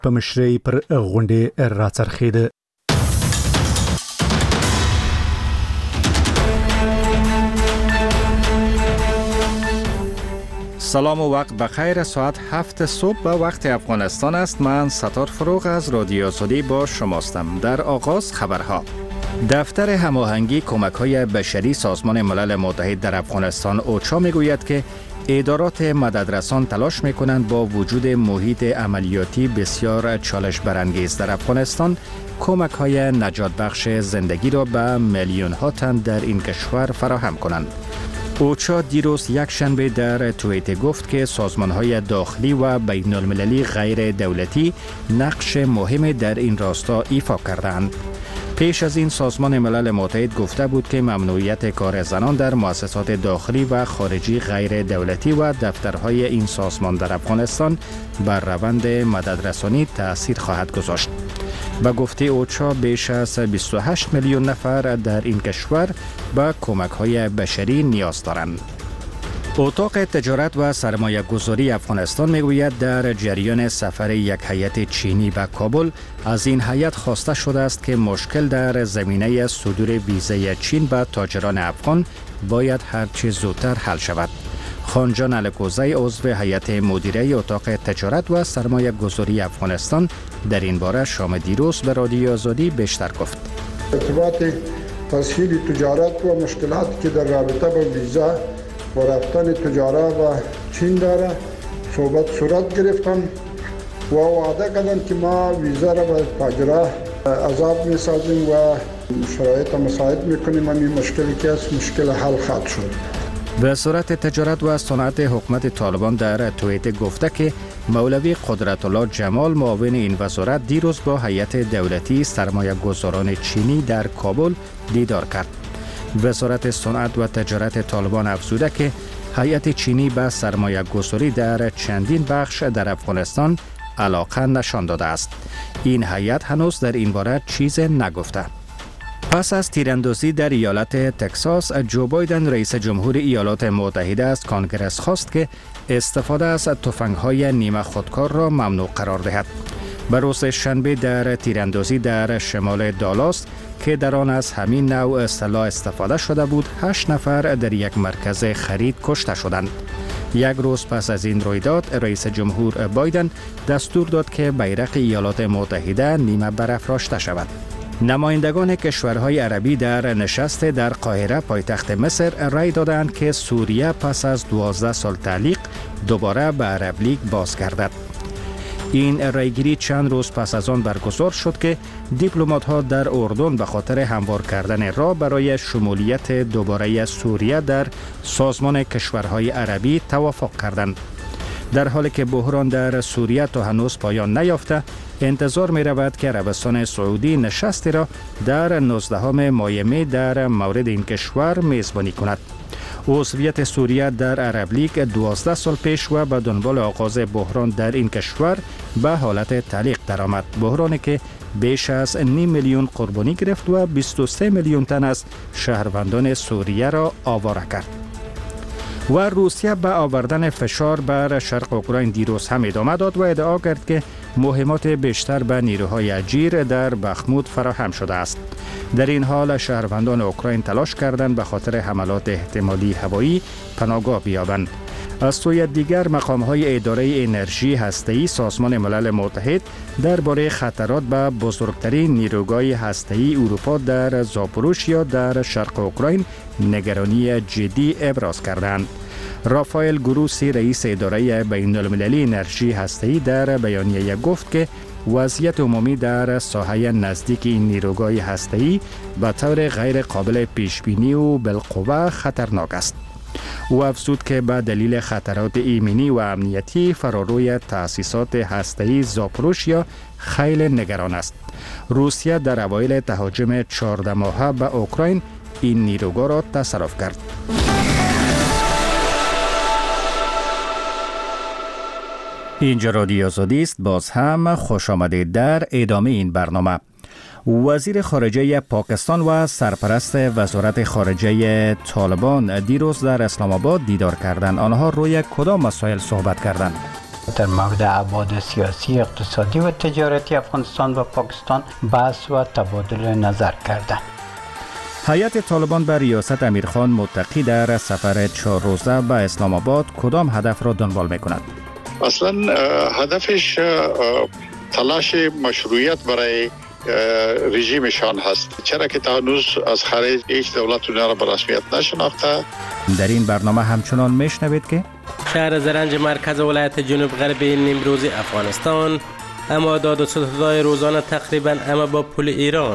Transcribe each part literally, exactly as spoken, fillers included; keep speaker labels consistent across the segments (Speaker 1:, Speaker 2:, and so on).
Speaker 1: په مشرۍ پر غونډې راڅرخېده.
Speaker 2: سلام و وقت بخیر. ساعت هفت صبح به وقت افغانستان است. من ستار فروغ از رادیو آزادی با شماستم. در آغاز خبرها. دفتر هماهنگی کمک‌های بشری سازمان ملل متحد در افغانستان اوچا میگوید که ادارات مددرسان تلاش میکنند با وجود محیط عملیاتی بسیار چالش برانگیز در افغانستان کمک‌های نجات بخش زندگی را به میلیون ها تن در این کشور فراهم کنند. اوچا دیروز یک شنبه در توییتر گفت که سازمان‌های داخلی و بین المللی غیر دولتی نقش مهمی در این راستا ایفا کردند. پیش از این سازمان ملل متحد گفته بود که ممنوعیت کار زنان در مؤسسات داخلی و خارجی غیر دولتی و دفترهای این سازمان در افغانستان بر روند مددرسانی تأثیر خواهد گذاشت. به گفته اوچا بیش از بیست و هشت میلیون نفر در این کشور به کمک‌های بشری نیاز دارند. اتاق تجارت و سرمایه گذاری افغانستان میگوید در جریان سفر یک هیئت چینی به کابل از این هیئت خواسته شده است که مشکل در زمینه صدور ویزای چین به تاجران افغان باید هرچه زودتر حل شود. خانجان الکوزی عضو هیئت مدیره اتاق تجارت و سرمایه گذاری افغانستان در این باره شام دیروز به رادیو آزادی بیشتر گفت.
Speaker 3: ارتباط تسهیل تجارت و مشکلاتی که در رابطه با ویزا و رفتن تجارت و چین داره صحبت صورت گرفتم و وعده کردن که ما ویزا را به تاجران عذاب می سازیم و شرایط مساعد میکنیم و این مشکلی که است مشکل حل خواهد شد.
Speaker 2: وزارت تجارت و صنعت حکومت طالبان در توییتر گفته که مولوی قدرت الله جمال معاون این وزارت دیروز با هیئت دولتی سرمایه گذاران چینی در کابل دیدار کرد. وزارت صنعت و تجارت طالبان افزوده که هیئت چینی به سرمایه گذاری در چندین بخش در افغانستان علاقه نشان داده است. این هیئت هنوز در این باره چیز نگفته. پس از تیراندازی در ایالت تگزاس، جو بایدن رئیس جمهور ایالات متحده از کانگرس خواست که استفاده از تفنگ‌های نیمه خودکار را ممنوع قرار دهد. به روز شنبه در تیراندازی در شمال دالاس که در آن از همین نوع سلاح استفاده شده بود، هشت نفر در یک مرکز خرید کشته شدند. یک روز پس از این رویداد، رئیس جمهور بایدن دستور داد که بیرق ایالات متحده نیمه برافراشته شود. نمایندگان کشورهای عربی در نشست در قاهره پایتخت مصر رأی دادند که سوریه پس از دوازده سال تعلیق دوباره به عرب لیگ بازگردد. این رأیگیری چند روز پس از آن برگزار شد که دیپلمات‌ها در اردن به خاطر هموار کردن راه برای شمولیت دوباره سوریه در سازمان کشورهای عربی توافق کردند. در حالی که بحران در سوریه تا هنوز پایان نیافته، انتظار می رود که عربستان سعودی نشستی را در نوزدهم ماه می در مورد این کشور میزبانی کند. عضویت سوریه در عرب لیگ دوازده سال پیش و به دنبال آغاز بحران در این کشور به حالت تعلیق درآمد. بحرانی که بیش از نیم میلیون قربانی گرفت و بیست و سه میلیون تن از شهروندان سوریه را آواره کرد. و روسیه به آوردن فشار بر شرق اوکراین دیروز هم ادامه داد و ادعا کرد که مهمات بیشتر به نیروهای اجیر در بخمود فراهم شده است. در این حال شهروندان اوکراین تلاش کردند به خاطر حملات احتمالی هوایی پناهگاه بیابند. از سوی دیگر مقام‌های اداره انرژی هسته‌ای سازمان ملل متحد درباره خطرات به بزرگترین نیروگاه هسته‌ای اروپا در زاپوروژیا در شرق اوکراین نگرانی جدی ابراز کردند. رافائل گروسی رئیس اداره بین المللی انرژی هسته‌ای در بیانیه گفت که وضعیت عمومی در ساحه نزدیک این نیروگاه هسته‌ای به طور غیر قابل پیش بینی و بالقوه خطرناک است. او افزود که به دلیل خطرات ایمنی و امنیتی فراروی تأسیسات هسته‌ای زاپوروژیا خیلی نگران است. روسیه در اوایل تهاجم چهارده ماهه به اوکراین این نیروگاه را تصرف کرد. اینجا رادیو آزادی است. باز هم خوش آمدید در ادامه این برنامه. وزیر خارجه پاکستان و سرپرست وزارت خارجه طالبان دیروز در اسلام آباد دیدار کردند. آنها روی کدام مسائل صحبت کردند؟
Speaker 4: در مورد ابعاد سیاسی، اقتصادی و تجارتی افغانستان و پاکستان بحث و تبادل نظر کردند.
Speaker 2: هیئت طالبان به ریاست امیرخان متقی در سفر چهار روزه به اسلام آباد کدام هدف را دنبال می‌کند؟
Speaker 5: اصلا هدفش تلاش مشروعیت برای رژیمشان هست، چرا که تا هنوز از خارج هیچ دولت اونها را به رسمیت نشناخته.
Speaker 2: در این برنامه همچنان میشنوید که
Speaker 6: شهر زرنج مرکز ولایت جنوب غربی نیمروز افغانستان اما داد و ستدهای روزانه تقریبا اما با پول ایران.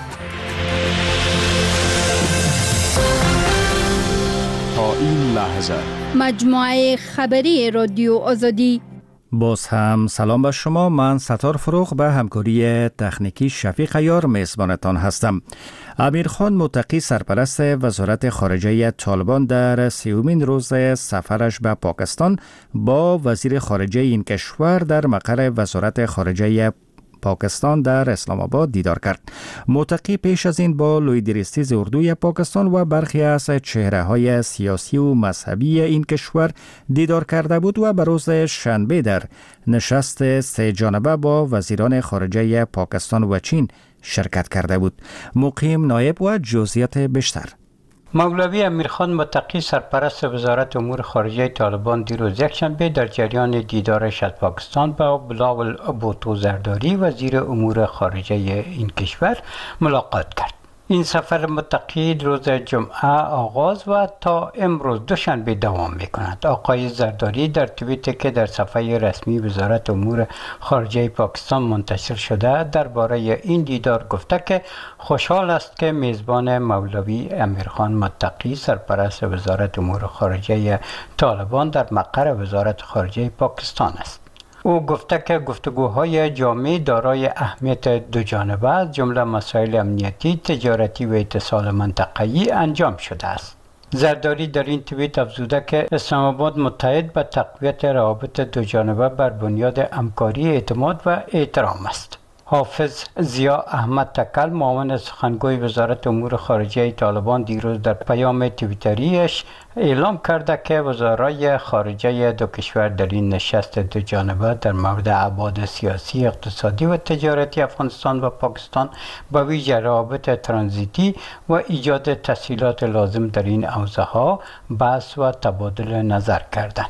Speaker 7: تا این لحظه
Speaker 8: مجموعه خبری رادیو آزادی.
Speaker 2: باز هم سلام به شما. من ستار فروغ به همکاری تکنیکی شفیق عیار میزبانتان هستم. امیرخان متقی سرپرست وزارت خارجه طالبان در سیومین روز سفرش به پاکستان با وزیر خارجه این کشور در مقر وزارت خارجه پاکستان در اسلام آباد دیدار کرد. متقی پیش از این با لویدریستیز اردوی پاکستان و برخی از چهره های سیاسی و مذهبی این کشور دیدار کرده بود و به روز شنبه در نشست سه جانبه با وزیران خارجه پاکستان و چین شرکت کرده بود. مقیم نایب و جزئیات بیشتر.
Speaker 4: مولوی امیرخان متقی سرپرست وزارت امور خارجه طالبان دیروز یکشنبه در جریان دیدارش از پاکستان با بلاول بوتو زرداری وزیر امور خارجه این کشور ملاقات کرد. این سفر متقی روز جمعه آغاز و تا امروز دوشنبه دوام می‌کند. آقای زرداری در توییتی که در صفحه رسمی وزارت امور خارجه پاکستان منتشر شده درباره این دیدار گفته که خوشحال است که میزبان مولوی امیرخان متقی سرپرست وزارت امور خارجه طالبان در مقر وزارت خارجه پاکستان است. او گفته که گفتگوهای جامع دارای اهمیت دوجانبه از جمله مسائل امنیتی، تجارتی و اتصال منطقه‌ای انجام شده است. زرداری در این توییت افزوده که اسلام آباد متحد به تقویت روابط دوجانبه بر بنیاد همکاری، اعتماد و احترام است. حافظ ضیا احمد تکل معاون سخنگوی وزارت امور خارجه طالبان دیروز در پیام توییتریش اعلام کرده که وزرای خارجه دو کشور در این نشست دوجانبه در مورد ابعاد سیاسی، اقتصادی و تجارتی افغانستان و پاکستان به ویژه روابط ترانزیتی و ایجاد تسهیلات لازم در این حوزه‌ها بحث و تبادل نظر کردند.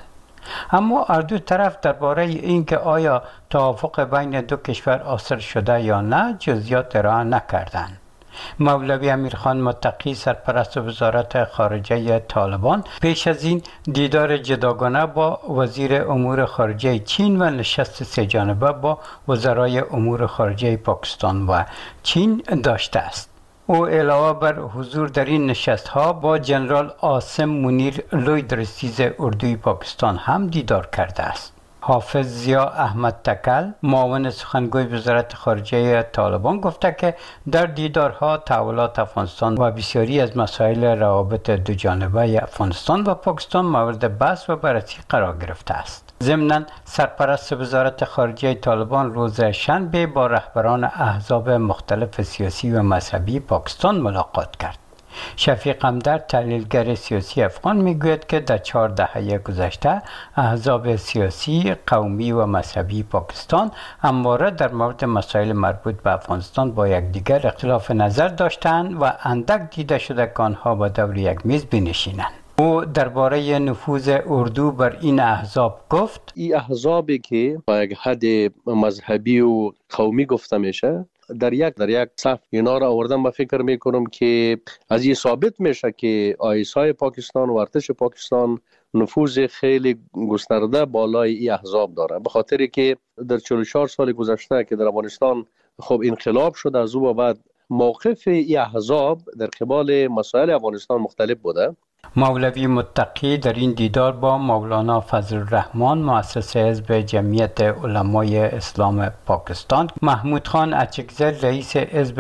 Speaker 4: اما هر دو طرف درباره اینکه آیا توافق بین دو کشور حاصل شده یا نه جزئیات ارائه نکردند. مولوی امیرخان متقی سرپرست وزارت خارجه طالبان پیش از این دیدار جداگانه با وزیر امور خارجه چین و نشست سه جانبه با وزرای امور خارجه پاکستان و چین داشته است. او علاوه بر حضور در این نشست‌ها با جنرال عاصم منیر لویدریستیز اردوی پاکستان هم دیدار کرده است. حافظ ضیا احمد تکل معاون سخنگوی وزارت خارجه طالبان گفته که در دیدارها تحولات افغانستان و بسیاری از مسائل روابط دوجانبه افغانستان و پاکستان مورد بحث و بررسی قرار گرفته است. ضمناً سرپرست وزارت خارجه طالبان روز شنبه با رهبران احزاب مختلف سیاسی و مذهبی پاکستان ملاقات کرد. شفیق همدرد تحلیلگر سیاسی افغان میگوید که در چهار دهه گذشته احزاب سیاسی، قومی و مذهبی پاکستان همواره در مورد مسائل مربوط به افغانستان با یکدیگر اختلاف نظر داشتند و اندک دیده شده که آنها با دور یک میز بنشینند. او درباره نفوذ اردو بر این احزاب گفت:
Speaker 9: این احزابی که با یک حد مذهبی و قومی گفته میشه در یک در یک صف اینا را آوردم. من فکر میکنم که از این ثابت میشه که آیسای پاکستان و ارتش پاکستان نفوذ خیلی گسترده بالای این احزاب داره، به خاطری که در چهل و چهار سال گذشته که در افغانستان خب انقلاب شد، از او بعد موقف این احزاب در قبال مسائل افغانستان مختلف بوده.
Speaker 4: مولوی متقی در این دیدار با مولانا فضل الرحمن مؤسس حزب جمعیت علمای اسلام پاکستان، محمود خان اچکزر رئیس حزب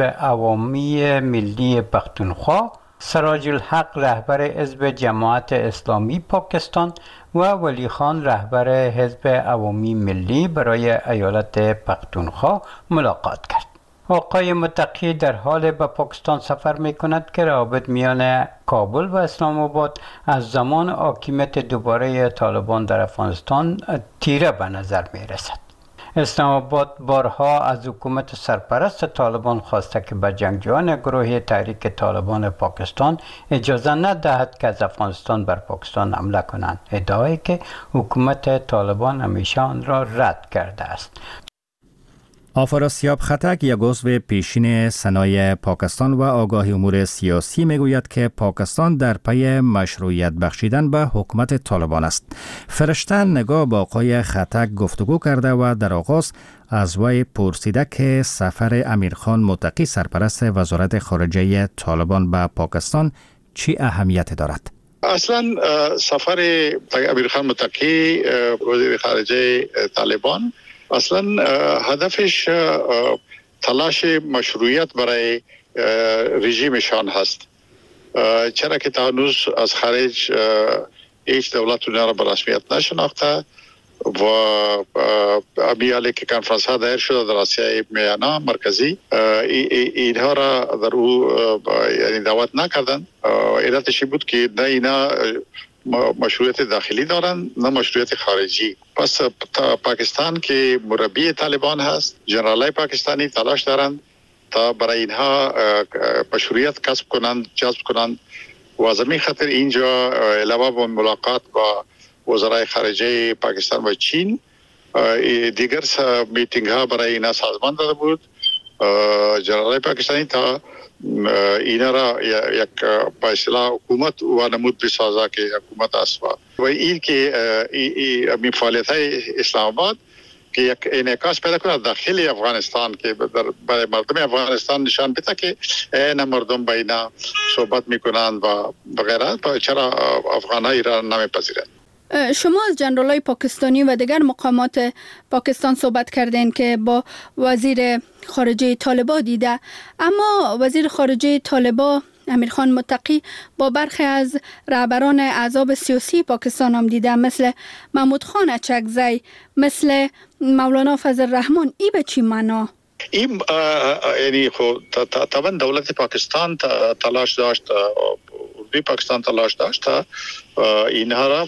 Speaker 4: عوامی ملی پختونخوا، سراج الحق رهبر حزب جماعت اسلامی پاکستان و ولی خان رهبر حزب عوامی ملی برای ایالت پختونخوا ملاقات کرد. آقای متقی در حال به پاکستان سفر می کند که روابط میان کابل و اسلام آباد از زمان حاکمیت دوباره طالبان در افغانستان تیره به نظر می رسد. اسلام آباد بارها از حکومت سرپرست طالبان خواسته که به جنگجویان گروه تحریک طالبان پاکستان اجازه ندهد که از افغانستان بر پاکستان حمله کنند، ادعایی که حکومت طالبان همیشه آن را رد کرده است.
Speaker 2: آفراسیاب خطک یک عضو پیشین سنای پاکستان و آگاهی امور سیاسی میگوید که پاکستان در پی مشروعیت بخشیدن به حکومت طالبان است. فرشته نگاه با آقای خطک گفتگو کرده و در آغاز از وی پرسیده که سفر امیرخان متقی سرپرست وزارت خارجه طالبان به پاکستان چی اهمیت دارد؟
Speaker 5: اصلا سفر امیرخان متقی وزیر خارجه طالبان اصلا هدفش تلاش مشروعیت برای رژیمشان هست، چرا که تا هنوز از خارج هیچ دولت اونها را به رسمیت نشناخته و امیالی که کنفرانس ها دایر شده در آسیای میانه مرکزی اینها را در او یعنی دعوت نکردن. علتش بود که نه اینا مشروعیت داخلی دارن نه مشروعیت خارجی. پس پاکستان که مربی طالبان هست، جنرالای پاکستانی تلاش دارند تا برای اینها مشروعیت کسب کنند، جذب کنند و از همین خاطر اینجا علاوه بر ملاقات با وزرای خارجه پاکستان و چین دیگر میتینگ ها برای اینا سازمان داده بود. جنرالای پاکستانی تا اینا را یک با اصطلاح حکومت و نمود بسازه که حکومت است و این که این فعالیت های اسلام آباد که یک انعکاس پیدا کنه داخل افغانستان که برای مردم افغانستان نشان بده که این مردم با اینا صحبت میکنند و بغیره، چرا افغان ها ایران نمیپذیرند.
Speaker 8: شما از جنرالای پاکستانی و دیگر مقامات پاکستان صحبت کردین که با وزیر خارجه طالبان دیده، اما وزیر خارجه طالبان امیرخان متقی با برخی از رهبران احزاب سیاسی پاکستان هم دیده، مثل محمود خان اچکزی، مثل مولانا فضل الرحمن. ای به چی معنا؟
Speaker 5: این یعنی خود طبعا دولت پاکستان تلاش داشت، اردوی پاکستان تلاش داشت تا اینها را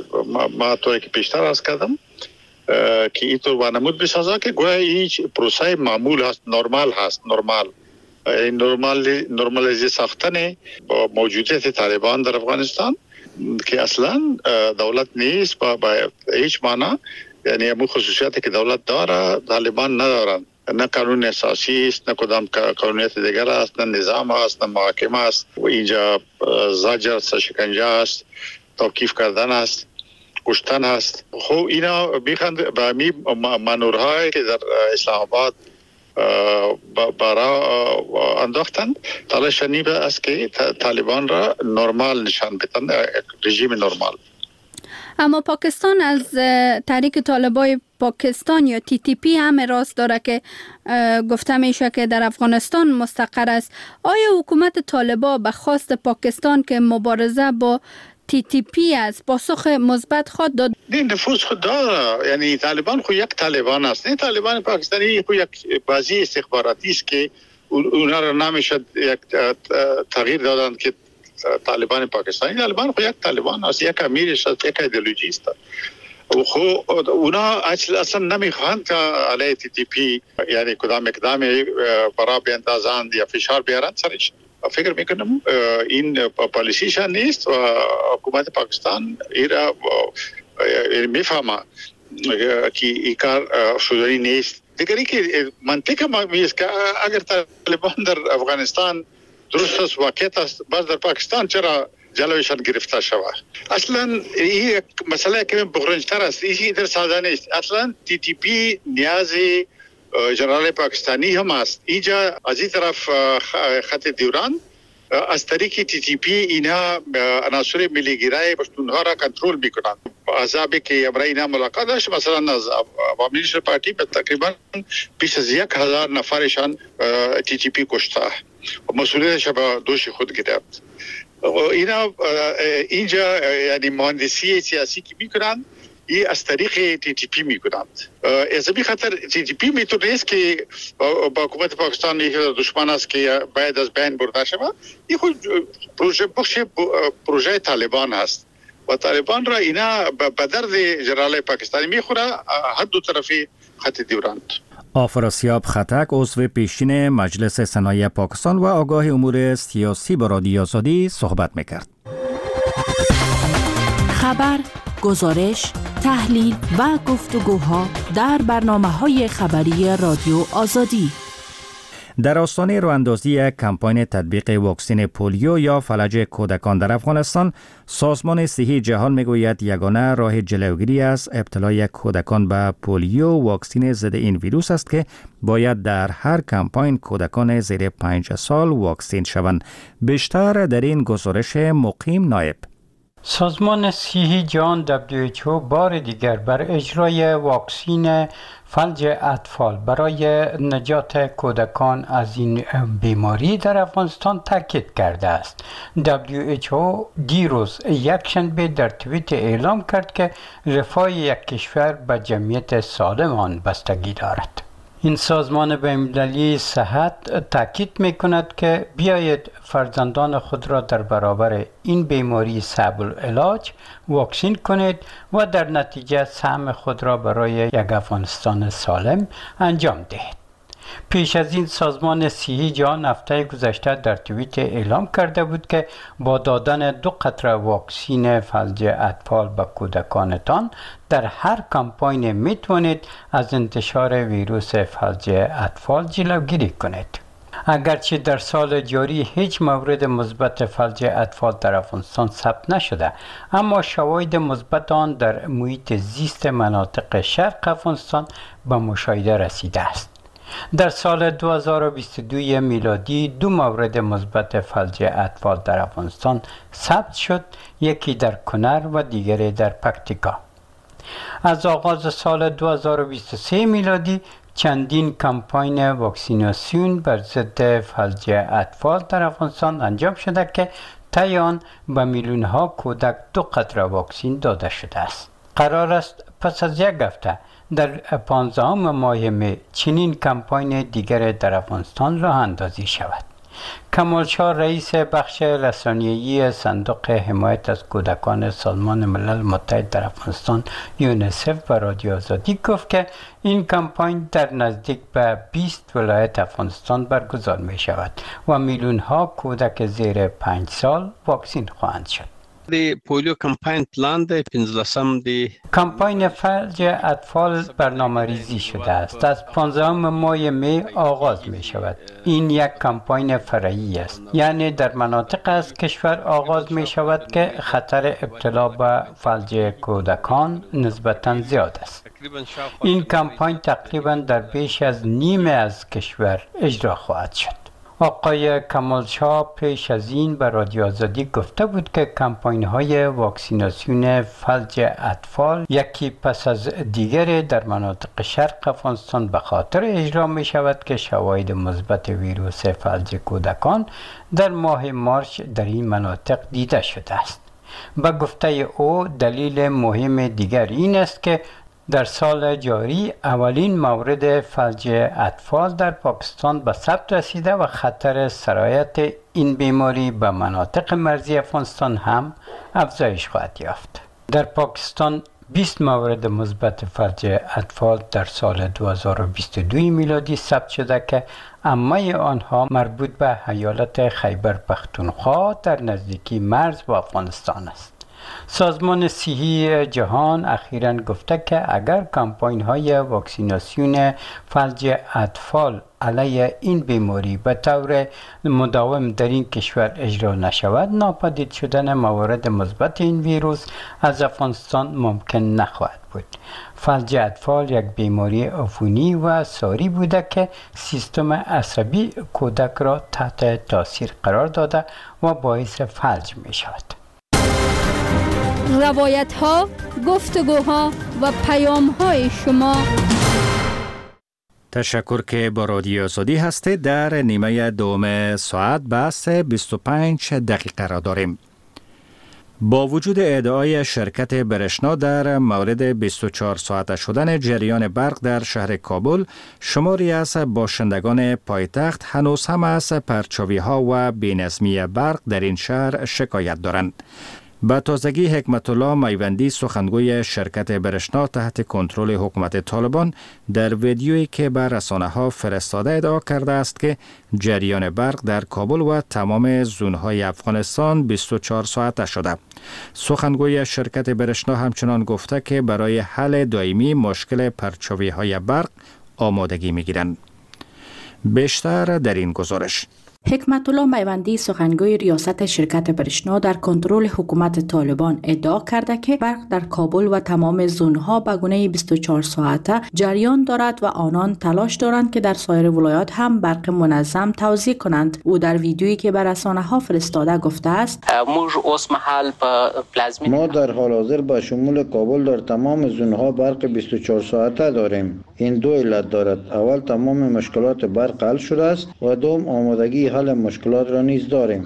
Speaker 5: ما طوری که پیشتر از کردم که اینطور وانمود بسازه که گویا هیچ پروسه معمول هست، نرمال هست، نرمال این نرمال نرمالیزی ساختن با موجودیت طالبان در افغانستان که اصلا دولت نیست با, با هیچ معنی، یعنی همون خصوصیاتی که دولت داره طالبان ندارن، نه قانون اساسی است، نه کدام قانونیت دیگر است، نه نظام است، نه محاکمه است و اینجا زجر است، شکنجه است، توقیف کردن است، کشتن است. خب اینا میخوند به می منورهایی که در اسلام آباد برا انداختند تلاش نیبه است که طالبان را نرمال نشان بدن، رژیم نرمال.
Speaker 8: اما پاکستان از تحریک طالبان پاکستان یا تی تی پی هم راست داره که گفته میشه که در افغانستان مستقر است. آیا حکومت طالبان به خواست پاکستان که مبارزه با تی تی پی از پاسخ مثبت خود داد؟
Speaker 5: این نفوذ خود داره، یعنی طالبان خود یک طالبان است، نه طالبان پاکستانی خود یک بازی استخباراتی است که اونا را نمیشه یک تغییر دادن که طالبان پاکستانی. طالبان خود یک طالبان است، یک امیرش است، یک ایدئولوژی است. خو اونا اصلا نمیخواهند که علیه تی تی پی یعنی کدام اقدامی برای بیاندازند یا فشار بیارند سرش. فکر میکنم این پالیسیشان نیست و حکومت پاکستان ایرا میفهمه که این کار شدنی نیست. دیگری که منطقه ما میست که اگر طالبان در افغانستان درست است، واقعیت است، باز در پاکستان چرا جلویشان گرفته شود؟ اصلا این مسئله که بغرنجتر است، این در ساده نیست. اصلا تی تی پی نیازی جنرال پاکستانی هم است. اینجا از این طرف خط دیوران از طریق تی تی پی اینا عناصر ملی گرای پشتونها را کنترل میکنند. عذابی که برای اینا ملاقات داشت، مثلا از عوامی نشر پارتی به تقریبا بیش از یک هزار نفرشان تی تی پی کشته و مسئولیتش به دوش خود گرفت. اینا اینجا یعنی مهندسی سیاسی که میکنند، این از طریق تی تی پی میکنند. از این خاطر تی تی پی میتونه است که با حکومت پاکستان یک دشمن است که باید از بین برده شود. این خود پروژه بخش پروژه طالبان هست و طالبان را اینا به درد جنرال پاکستانی میخوره، هر دو طرفی خط دیوراند.
Speaker 2: آفراسیاب خطک عضو پیشین مجلس صنایع پاکستان و آگاه امور سیاسی با رادیو آزادی صحبت میکرد.
Speaker 10: خبر، گزارش، تحلیل و گفتگوها در برنامه‌های خبری رادیو آزادی.
Speaker 2: در آستانه راه‌اندازی کمپاین تطبیق واکسن پولیو یا فلج کودکان در افغانستان، سازمان صحی جهان میگوید یگانه راه جلوگیری از ابتلای کودکان به پولیو واکسن ضد این ویروس است که باید در هر کمپاین کودکان زیر پنج سال واکسن شوند. بیشتر در این گزارش مقیم نایب.
Speaker 4: سازمان صحی جهان دبلیو اچ او بار دیگر بر اجرای واکسن فلج اطفال برای نجات کودکان از این بیماری در افغانستان تاکید کرده است. دبلیو اچ او دیروز یکشنبه در توییت اعلام کرد که رفاه یک کشور به جمعیت سالم آن بستگی دارد. این سازمان بین‌المللی صحت تاکید می‌کند که بیایید فرزندان خود را در برابر این بیماری صعب العلاج واکسین کنید و در نتیجه سهم خود را برای یک افغانستان سالم انجام دهید. پیش از این سازمان صحی جهان هفته گذشته در توییت اعلام کرده بود که با دادن دو قطره واکسن فلج اطفال به کودکانتان در هر کمپاین میتوانید از انتشار ویروس فلج اطفال جلوگیری کنید. اگرچه در سال جاری هیچ مورد مثبت فلج اطفال در افغانستان ثبت نشده، اما شواهد مثبت آن در محیط زیست مناطق شرق افغانستان به مشاهده رسیده است. در سال دو هزار و بیست و دو میلادی دو مورد مثبت فلج اطفال در افغانستان ثبت شد، یکی در کنر و دیگری در پکتیکا. از آغاز سال دو هزار و بیست و سه میلادی چندین کمپاین واکسیناسیون بر ضد فلج اطفال در افغانستان انجام شده که طی آن به میلیون ها کودک دو قطره واکسن داده شده است. قرار است پس از یک هفته در پانزدهم ماه می چنین کمپاین دیگر در افغانستان راه اندازی شود. کمال شاه رئیس بخش رسانه‌ای صندوق حمایت از کودکان سازمان ملل متحد در افغانستان یونیسف و رادیو آزادی گفت که این کمپاین در نزدیک به بیست ولایت افغانستان برگزار می شود و میلیون ها کودک زیر پنج سال واکسین خواهند شد.
Speaker 11: د پولیو کمپاین پلان د پنځلسم دی
Speaker 4: کمپاین فلج اطفال برنامه ریزی شده است. از پانزدهم ماه می آغاز می شود. این یک کمپاین فرعی است، یعنی در مناطق از کشور آغاز می شود که خطر ابتلا به فلج کودکان نسبتاً زیاد است. این کمپاین تقریباً در بیش از نیمه از کشور اجرا خواهد شد. آقای کمال شاه پیش از این به رادیو آزادی گفته بود که کمپاین های واکسیناسیون فلج اطفال یکی پس از دیگری در مناطق شرق افغانستان به خاطر اجرا می شود که شواهد مثبت ویروس فلج کودکان در ماه مارس در این مناطق دیده شده است. به گفته او دلیل مهم دیگر این است که در سال جاری اولین مورد فلج اطفال در پاکستان به ثبت رسیده و خطر سرایت این بیماری به مناطق مرزی افغانستان هم افزایش خواهد یافت. در پاکستان بیست مورد مثبت فلج اطفال در سال دو هزار و بیست و دو میلادی ثبت شده که عمه آنها مربوط به ایالت خیبر پختونخوا در نزدیکی مرز با افغانستان است. سازمان صحی جهان اخیراً گفته که اگر کمپاین های واکسیناسیون فلج اطفال علیه این بیماری به طور مداوم در این کشور اجرا نشود، ناپدید شدن موارد مثبت این ویروس از افغانستان ممکن نخواهد بود. فلج اطفال یک بیماری عفونی و ساری بوده که سیستم عصبی کودک را تحت تاثیر قرار داده و باعث فلج می شود.
Speaker 8: روایت ها، گفتگوها و پیام های شما.
Speaker 2: تشکر که با رادیو آزادی هستید. در نیمه دوم ساعت بحث بیست و پنج دقیقه را داریم. با وجود ادعای شرکت برشنا در مورد بیست و چهار ساعته شدن جریان برق در شهر کابل، شماری از باشندگان پایتخت هنوز هم از پرچاوی‌ها و بی‌نظمی برق در این شهر شکایت دارند. به تازگی حکمت الله میوندی سخنگوی شرکت برشنا تحت کنترل حکومت طالبان در ویدیویی که به رسانه‌ها فرستاده ادعا کرده است که جریان برق در کابل و تمام زون‌های افغانستان بیست و چهار ساعته شده. سخنگوی شرکت برشنا همچنان گفته که برای حل دائمی مشکل پرچاوی‌های برق آمادگی می‌گیرند. بیشتر در این گزارش.
Speaker 10: حکمت الله میوندی سخنگوی ریاست شرکت برشنا در کنترل حکومت طالبان ادعا کرده که برق در کابل و تمام زونها به گونه بیست و چهار ساعته جریان دارد و آنان تلاش دارند که در سایر ولایات هم برق منظم توزیع کنند. او در ویدیویی که به رسانه‌ها فرستاده گفته است:
Speaker 12: ما در حال حاضر به شمول کابل در تمام زونها برق بیست و چهار ساعته داریم. این دو علت دارد. اول تمام مشکلات برق حل شده است و دوم آمادگی حل مشکلات را نیز داریم.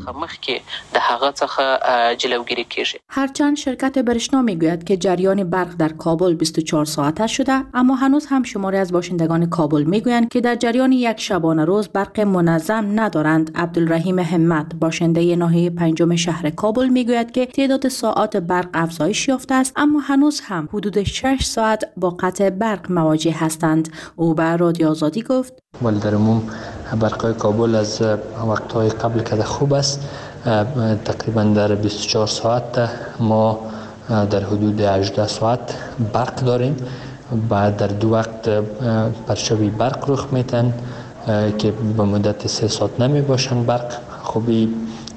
Speaker 10: هرچند شرکت برشنا میگوید که جریان برق در کابل بیست و چهار ساعته شده، اما هنوز هم شماری از باشندگان کابل میگویند که در جریان یک شبانه روز برق منظم ندارند. عبدالرحیم همت باشنده ناحیه پنجم شهر کابل میگوید که تعداد ساعات برق افزایش یافته است، اما هنوز هم حدود شش ساعت با قطع برق مواجه هستند. او به رادیو آزادی گفت:
Speaker 13: ولی در عموم برق کابل از وقت‌های قبل که خوب است. تقریبا در بیست و چهار ساعت ما در حدود هجده ساعت برق داریم. بعد در دو وقت پرچاوی برق رخ میتن که به مدت سه ساعت نمی باشن. برق خوبی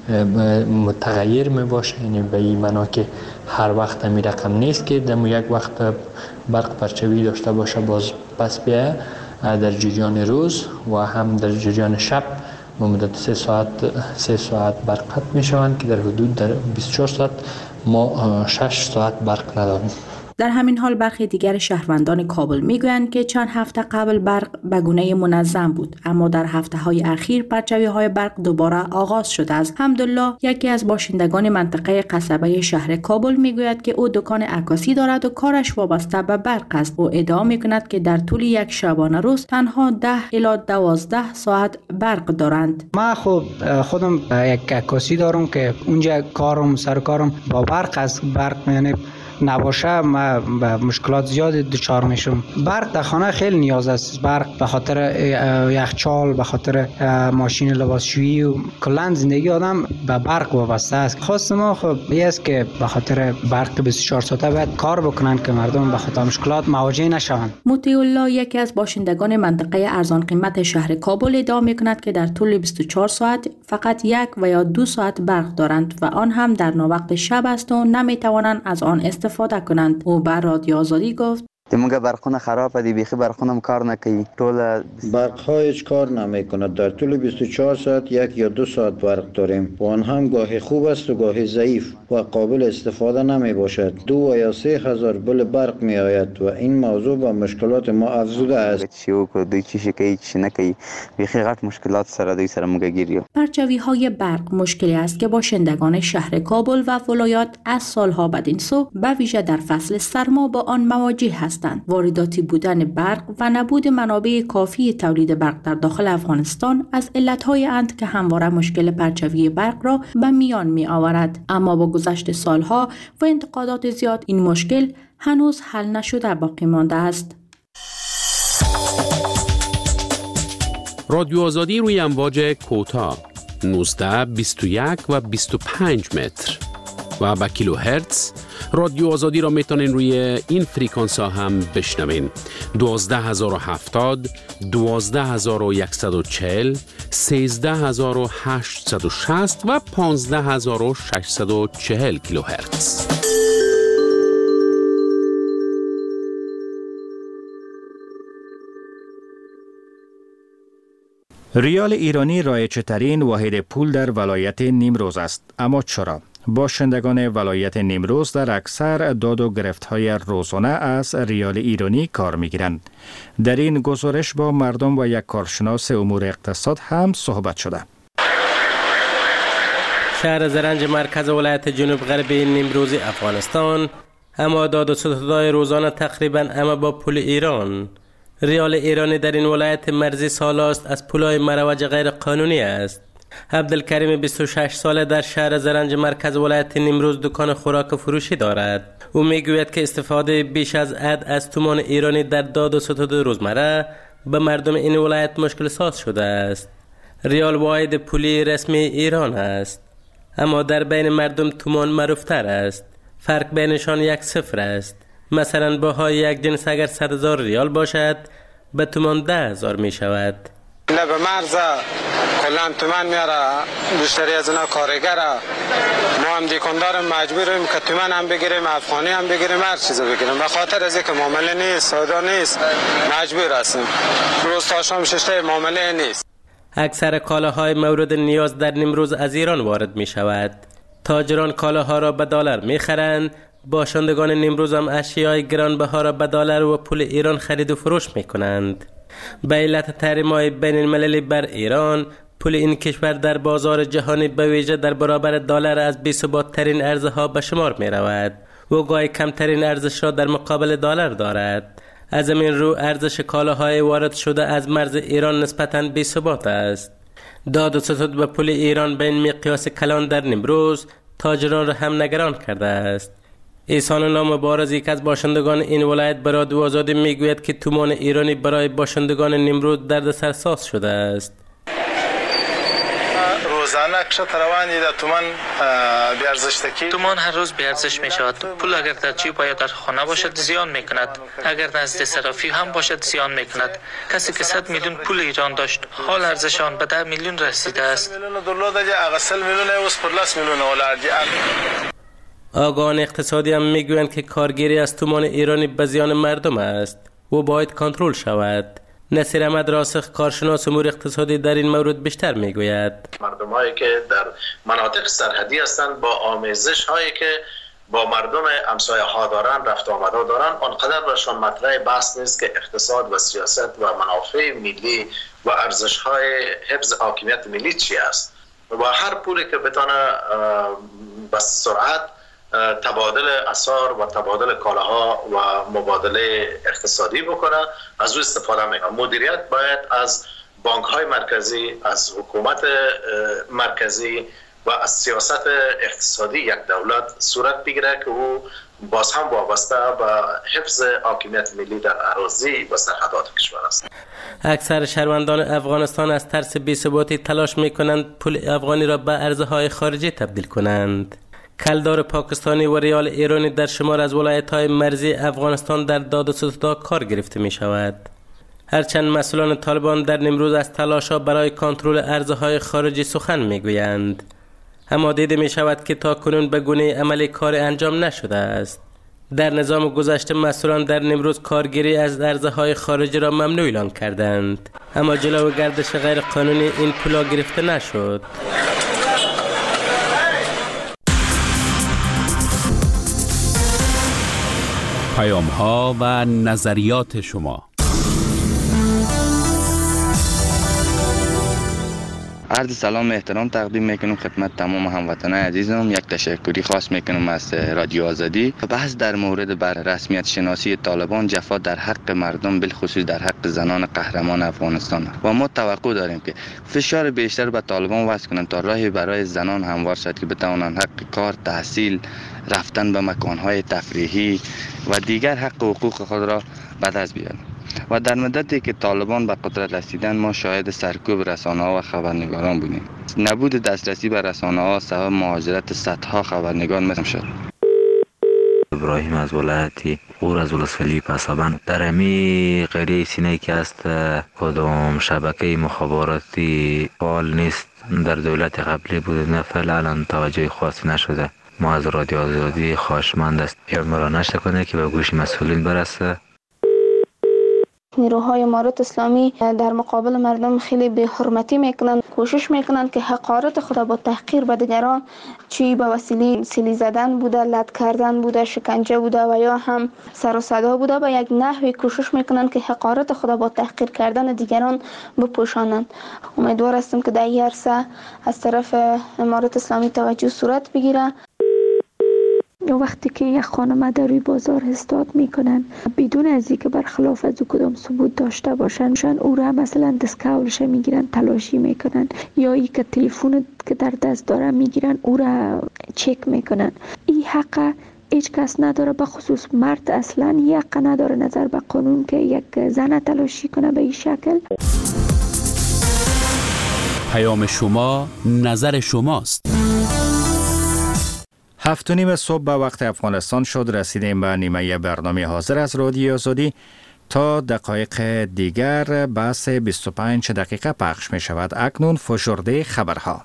Speaker 13: متغیر می باشه، یعنی به این معنا که هر وقت می رقم نیست که در یک وقت برق پرچاوی داشته باشه باز پس بیایه. در جریان روز و هم در جریان شب به مدت سه ساعت سه ساعت برق قطع می شوند که در حدود در بیست و چهار ساعت ما شش ساعت برق نداریم.
Speaker 10: در همین حال برخی دیگر شهروندان کابل میگویند که چند هفته قبل برق به گونه منظم بود، اما در هفته های اخیر پرچاوی های برق دوباره آغاز شده است. حمدالله یکی از باشندگان منطقه قصبه شهر کابل میگوید که او دکان عکاسی دارد و کارش وابسته به برق است. او ادعا میکند که در طول یک شبانه روز تنها ده الی دوازده ساعت برق دارند.
Speaker 14: ما خب خودم یک عکاسی دارم که اونجا کارم سرکارم با برق است. برق یعنی نباشه ما به مشکلات زیاد دچار میشم. برق در خانه خیلی نیاز است. برق به خاطر یخچال، به خاطر ماشین لباسشویی و کلا زندگی آدم به برق وابسته است. خواست ما خب این است که به خاطر برق بیست و چهار ساعته باید کار بکنن که مردم به خاطر مشکلات مواجه نشوند.
Speaker 10: مطیع الله یکی از باشندگان منطقه ارزان قیمت شهر کابل ادعا میکند که در طول بیست و چهار ساعت فقط یک و یا دو ساعت برق دارند و آن هم در ناوقت شب است و نمیتوانند از آن استفاده استفاده کنند. او بر رادیو آزادی گفت:
Speaker 15: دموږ برقونه خراب دي، بیخي برقونه کار نه کوي. ټول
Speaker 12: برق‌ها هیچ کار نمی‌کند. در طول بیست و چهار ساعت یک یا دو ساعت برق داریم و آن هم گاهی خوب است و گاهی ضعیف و قابل استفاده نمی‌باشد. دو یا سه هزار بل برق می‌آید و این موضوع به مشکلات ما افزوده است.
Speaker 15: چی وکړو دوی چی شي کوي چی نه کوي، بیخي غټ مشکلات سره دوی سره موږ ګیریو.
Speaker 10: پرچاوی‌های برق مشکلی است که باشندگان شهر کابل و ولایات از سالها بدین سو به ویژه در فصل سرما با آن مواجه هستند. وارداتی بودن برق و نبود منابع کافی تولید برق در داخل افغانستان از علت‌های اند که همواره مشکل پرچاوی برق را به میان می آورد. اما با گذشت سالها و انتقادات زیاد این مشکل هنوز حل نشده باقی مانده است.
Speaker 16: رادیو آزادی روی امواج کوتاه نوزده، بیست و یک و بیست و پنج متر و با کیلو هرتز. رادیو آزادی را میتونین روی این فریکانس ها هم بشنوین: دوازده هزار و هفتاد، دوازده هزار و صد و چهل، سیزده هزار و هشتصد و شصت و پانزده هزار و ششصد و چهل کیلو هرتز.
Speaker 2: ریال ایرانی رایج‌ترین واحد پول در ولایت نیمروز است. اما چرا؟ باشندگان ولایت نیمروز در اکثر داد و گرفت‌های روزانه از ریال ایرانی کار می‌گیرند. در این گزارش با مردم و یک کارشناس امور اقتصاد هم صحبت شده.
Speaker 6: شهر زرنج مرکز ولایت جنوب غربی نیمروز افغانستان اما داد و ستدهای روزانه تقریبا اما با پول ایران. ریال ایرانی در این ولایت مرزی سالاست از پولای مروج غیر قانونی است. عبدالکریم بیست و شش ساله در شهر زرنج مرکز ولایت نیمروز دکان خوراک و فروشی دارد. او میگوید که استفاده بیش از حد از تومان ایرانی در داد و ستد روزمره به مردم این ولایت مشکل ساز شده است. ریال واحد پولی رسمی ایران است، اما در بین مردم تومان معروفتر است. فرق بینشان یک صفر است. مثلا بهای یک جنس اگر صد هزار ریال باشد به تومان ده هزار می شود.
Speaker 17: نه به مرز کلان تومان میاره، بیشتری از اینا کارگره. ما هم دیکندار مجبوریم که تومان هم بگیریم، افغانی هم بگیریم، هر چیز بگیریم. به خاطر از اینکه معامله نیست، سودا نیست، مجبور هستیم. روز تا شام شش معامله نیست.
Speaker 6: اکثر کالاهای مورد نیاز در نیمروز از ایران وارد می شود. تاجران کالاها را به دلار می خرند. باشندگان نیمروز هم اشیای گرانبها را به دلار و پول ایران خرید و فروش می کنند. به علت تحریم‌های بین المللی بر ایران، پول این کشور در بازار جهانی به ویژه در برابر دلار از بی‌ثبات‌ترین ارزها به شمار می رود و گاهی کمترین ارزش را در مقابل دلار دارد. از این رو ارزش کالاهای وارد شده از مرز ایران نسبتاً بی‌ثبات است. داد و ستد به پول ایران به این مقیاس کلان در نیمروز تاجران را هم نگران کرده است. احسان الله مبارز، یک از باشندگان این ولایت، به رادیو آزادی میگوید که تومان ایرانی برای باشندگان نیمروز دردسر ساز شده است.
Speaker 18: روزانه کشت روانی در تومان بیارزشتکی
Speaker 19: تومان هر روز بیارزش می شود. پول اگر در جیب یا در خانه باشد زیان می کند، اگر نزد صرافی هم باشد زیان می کند. کسی که صد میلیون پول ایران داشت حال ارزش آن به ده میلیون رسیده است.
Speaker 6: آگاهان اقتصادی هم میگویند که کارگیری از تومان ایرانی به زیان مردم است و باید کنترل شود. نصیر احمد راسخ، کارشناس امور اقتصادی، در این مورد بیشتر میگوید.
Speaker 20: مردمایی که در مناطق سرحدی هستند با آمیزش هایی که با مردم همسایه ها دارن، رفت و آمد دارن، آنقدر برشان مطرح بحث نیست که اقتصاد و سیاست و منافع ملی و ارزش های حفظ حاکمیت ملی چی است و هر پولی که بتونه به سرعت تبادل اسعار و تبادل کالاها و مبادله اقتصادی بکنه از او استفاده میکنه. مدیریت باید از بانک های مرکزی، از حکومت مرکزی و از سیاست اقتصادی یک دولت صورت بگیره که او باز هم وابسته به حفظ حاکمیت ملی در اراضی و سرحدات کشور است.
Speaker 6: اکثر شهروندان افغانستان از ترس بی‌ثباتی تلاش میکنند پول افغانی را به ارزهای خارجی تبدیل کنند. کلدار پاکستانی و ریال ایرانی در شمار از ولایت‌های مرزی افغانستان در داد و ستدها کار گرفته می شود. هرچند مسئولان طالبان در نیمروز از تلاش‌ها برای کنترل ارزهای خارجی سخن می‌گویند، اما دیده می شود که تا کنون به گونه عملی کار انجام نشده است. در نظام گذشته مسئولان در نیمروز کارگیری از ارزهای خارجی را ممنوع اعلام کردند، اما جلو گردش غیر قانونی این پولا گرفته نشد.
Speaker 16: پیام ها و نظریات شما.
Speaker 15: عرض سلام و احترام تقدیم میکنم خدمت تمام هموطنان عزیزم. یک تشکری خاص میکنم از رادیو آزادی. بحث در مورد بر رسمیت شناسی طالبان، جفا در حق مردم، بالخصوص در حق زنان قهرمان افغانستان و ما توقع داریم که فشار بیشتر به طالبان وضع کنند تا راهی برای زنان هموار شد که بتوانند حق کار، تحصیل، رفتن به مکانهای تفریحی و دیگر حق و حقوق خود را به دست بیارند. و در مدتی که طالبان به قدرت رسیدن ما شاهد سرکوب رسانه‌ها و خبرنگاران بودیم. نبود دسترسی به رسانه‌ها سبب مهاجرت صدها خبرنگار مثل شد.
Speaker 21: ابراهیم از ولایتی غور از ولسوالی پسابند. در امی قریه سینه که است کدام شبکه مخابراتی فعال نیست، در دولت قبلی بوده، نه فعلا توجه خاصی نشده. ما از رادیو آزادی خواهشمند است پیام را نشر کنه که به گوش مسئولین برسه.
Speaker 1: نیروهای امارت اسلامی در مقابل مردم خیلی بی حرمتی میکنن، کوشش میکنن که حقارت خود با تحقیر به دیگران، چی به وسیله سیلی زدن بوده، لط کردن بوده، شکنجه بوده و یا هم سر و صدا بوده، به یک نحوی کوشش میکنن که حقارت خود با تحقیر کردن دیگران بپوشانند. امیدوار هستم که در این عرصه از طرف امارت اسلامی توجه صورت بگیره.
Speaker 22: وقتی که یک خانم در روی بازار استاد میکنن بدون از اینکه برخلاف از او کدام ثبوت داشته باشن، شان او را مثلا دستکولش میگیرن، تلاشی میکنن، یا ای که تلفن که در دست داره میگیرن او را چک میکنن. این حق هیچ کس نداره، به خصوص مرد اصلا یک حق نداره نظر به قانون که یک زن تلاشی کنه به این شکل.
Speaker 16: پیام شما نظر شماست.
Speaker 2: هفت و نیم صبح به وقت افغانستان شد. رسیدیم به نیمه برنامه حاضر از رادیو آزادی. تا دقایق دیگر بحث بیست و پنج دقیقه پخش می شود. اکنون فشرده خبرها.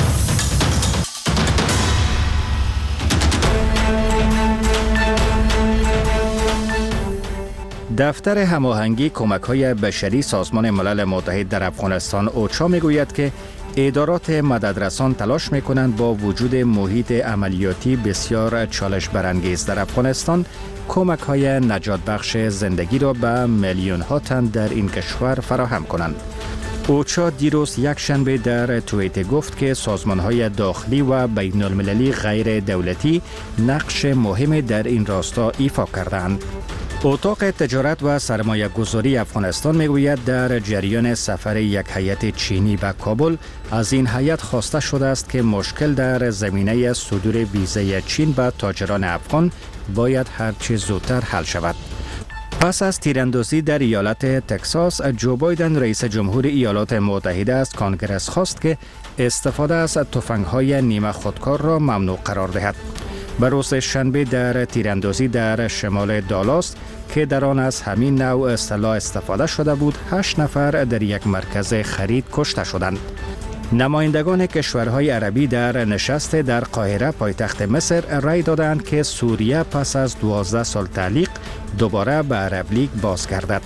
Speaker 2: دفتر هماهنگی کمک‌های بشری سازمان ملل متحد در افغانستان اوچا میگوید که ادارات مددرسان تلاش میکنند با وجود محیط عملیاتی بسیار چالش برانگیز در افغانستان کمک‌های نجات بخش زندگی را به میلیون ها تن در این کشور فراهم کنند. اوچا دیروز یک شنبه در توییت گفت که سازمان‌های داخلی و بین المللی غیر دولتی نقش مهمی در این راستا ایفا کردند. اتاق تجارت و سرمایه گذاری افغانستان میگوید در جریان سفر یک هیئت چینی به کابل از این هیئت خواسته شده است که مشکل در زمینه صدور ویزای چین به تاجران افغان باید هرچه زودتر حل شود. پس از تیراندازی در ایالت تگزاس، جو بایدن رئیس جمهور ایالات متحده از کانگرس خواست که استفاده از تفنگ‌های نیمه خودکار را ممنوع قرار دهد. به روز شنبه در تیراندازی در شمال دالاس که در آن از همین نوع سلاح استفاده شده بود، هشت نفر در یک مرکز خرید کشته شدند. نمایندگان کشورهای عربی در نشست در قاهره پایتخت مصر رأی دادند که سوریه پس از دوازده سال تعلیق دوباره به عرب لیگ بازگردد.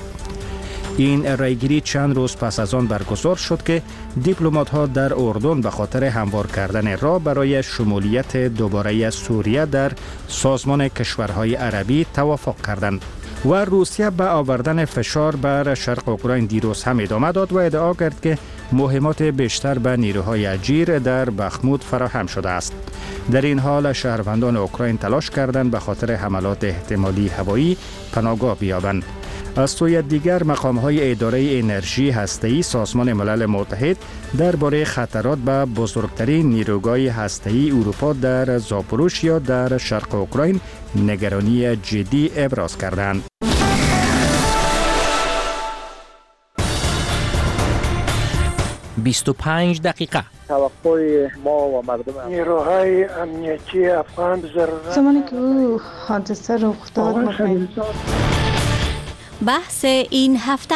Speaker 2: این رایگیری چند روز پس از آن برگزار شد که دیپلمات‌ها در اردن به خاطر هموار کردن راه برای شمولیت دوباره سوریه در سازمان کشورهای عربی توافق کردند و روسیه به آوردن فشار بر شرق اوکراین دیروز هم ادامه داد و ادعا کرد که مهمات بیشتر به نیروهای اجیر در بخمود فراهم شده است. در این حال شهروندان اوکراین تلاش کردند به خاطر حملات احتمالی هوایی پناهگاه بیابند. از سوی دیگر مقام‌های اداره انرژی هسته‌ای سازمان ملل متحد درباره خطرات به بزرگترین نیروگاه هسته‌ای اروپا در زاپوروژیا در شرق اوکراین نگرانی جدی ابراز کردند.
Speaker 23: بیست و پنج دقیقه.
Speaker 24: توقع ما و مردم
Speaker 25: نیروهای امنیتی افغان ضرورت
Speaker 22: زمانی که او حادثه رخ داد
Speaker 10: بحث این هفته.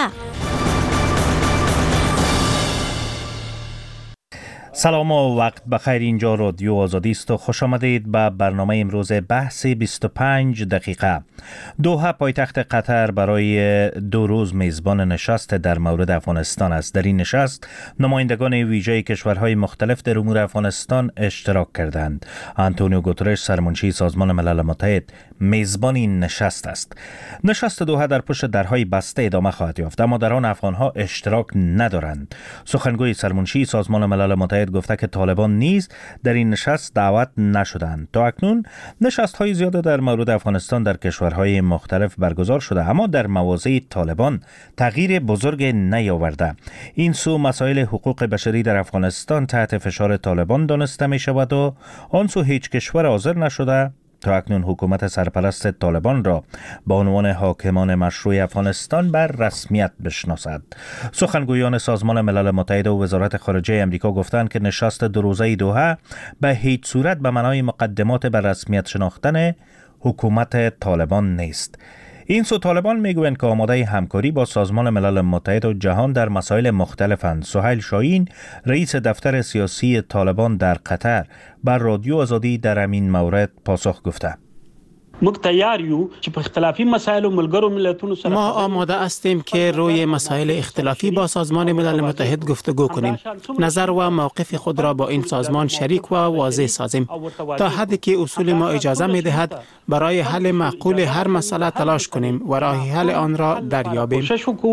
Speaker 26: سلام و وقت بخیر. اینجا رادیو آزادی است و خوش آمدید به برنامه امروز بحث بیست و پنج دقیقه. دوحه پایتخت قطر برای دو روز میزبان نشست در مورد افغانستان است. در این نشست نمایندگان ویژه کشورهای مختلف در امور افغانستان اشتراک کردند. آنتونیو گوترش سرمنشی سازمان ملل متحد میزبان این نشست است. نشست دوحه در پشت درهای بسته ادامه خواهد یافت، اما در آن افغانها اشتراک ندارند. سخنگوی سرمنشی سازمان ملل متحد گفته که طالبان نیز در این نشست دعوت نشدند. تا اکنون نشست‌های زیاد در مورد افغانستان در کشورهای مختلف برگزار شده، اما در مواضع طالبان تغییر بزرگ نیاورده. این سو مسائل حقوق بشری در افغانستان تحت فشار طالبان دانسته می شود و آن سو هیچ کشور حاضر نشده تا اکنون حکومت سرپرست طالبان را به عنوان حاکمان مشروع افغانستان بر رسمیت بشناسد. سخنگویان سازمان ملل متحد و وزارت خارجه امریکا گفتند که نشست دو روزه دوحه به هیچ صورت به معنای مقدمات بر رسمیت شناختن حکومت طالبان نیست. این سو طالبان میگویند که آماده همکاری با سازمان ملل متحد و جهان در مسائل مختلفند. سهیل شاهین رئیس دفتر سیاسی طالبان در قطر بر رادیو آزادی در همین مورد پاسخ گفته.
Speaker 3: موږ تیار یو چې په اختلافي مسایلو ملګرو ملتونو سره
Speaker 4: ما آماده هستیم که روی مسائل اختلافی با سازمان ملل متحد گفتگو کنیم. نظر و موقف خود را با این سازمان شریک و واضح سازیم تا حدی که اصول ما اجازه می دهد برای حل معقول هر مسئله تلاش کنیم و راه حل آن را دریابیم.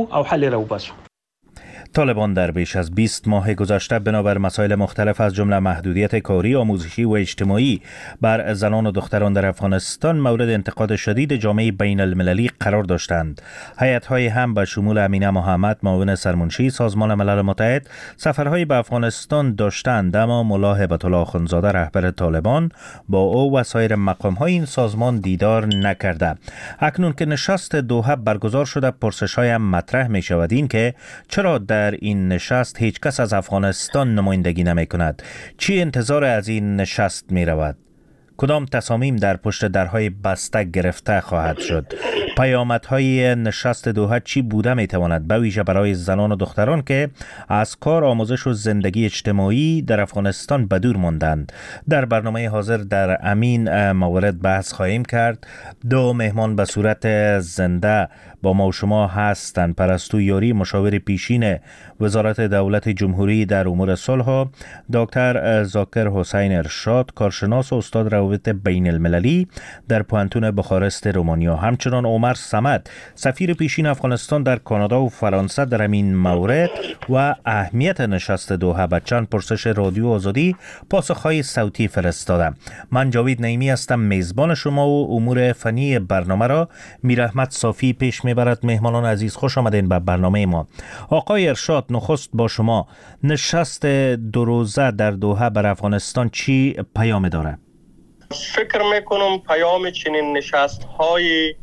Speaker 26: طالبان در بیش از بیست ماه گذشته بنابر مسائل مختلف از جمله محدودیت کاری، آموزشی و اجتماعی بر زنان و دختران در افغانستان مورد انتقاد شدید جامعه بین المللی قرار داشتند. هیئت‌های هم به شمول امینه محمد معاون سرمنشی سازمان ملل متحد سفرهای به افغانستان داشتند، اما ملا هبت الله اخوندزاده رهبر طالبان با او و سایر مقام‌های این سازمان دیدار نکرده. اکنون که نشست دوحه برگزار شده، پرسش‌های هم مطرح می‌شود این که چرا در در این نشست هیچ کس از افغانستان نمایندگی نمی کند؟ چی انتظار از این نشست می رود؟ کدام تصامیم در پشت درهای بسته گرفته خواهد شد؟ پیامدهای نشست دوحه چی بوده می تواند، به ویژه برای زنان و دختران که از کار، آموزش و زندگی اجتماعی در افغانستان به دور ماندند؟ در برنامه حاضر در امین موارد بحث خواهیم کرد. دو مهمان به صورت زنده با ما و شما هستند. پرستو یاری، مشاور پیشین وزارت دولت جمهوری در امور صلح، دکتر ذاکر حسین ارشاد، کارشناس و استاد روابط بین المللی در پوهنتون بخارست رومانیا، همچنان عمر صمد، سفیر پیشین افغانستان در کانادا و فرانسه در این مورد و اهمیت نشست دوحه به چند پرسش رادیو آزادی پاسخهای صوتی فرستادم. من جاوید نعیمی هستم، میزبان شما و امور فنی برنامه را میر احمد صافی پیش میبرد. مهمانان عزیز، خوش آمدین به برنامه ما. آقای ارشاد، نخست با شما، نشست دو روزه در دوحه بر افغانستان چی پیام داره؟
Speaker 5: فکر میکنم پیام چنین نشست های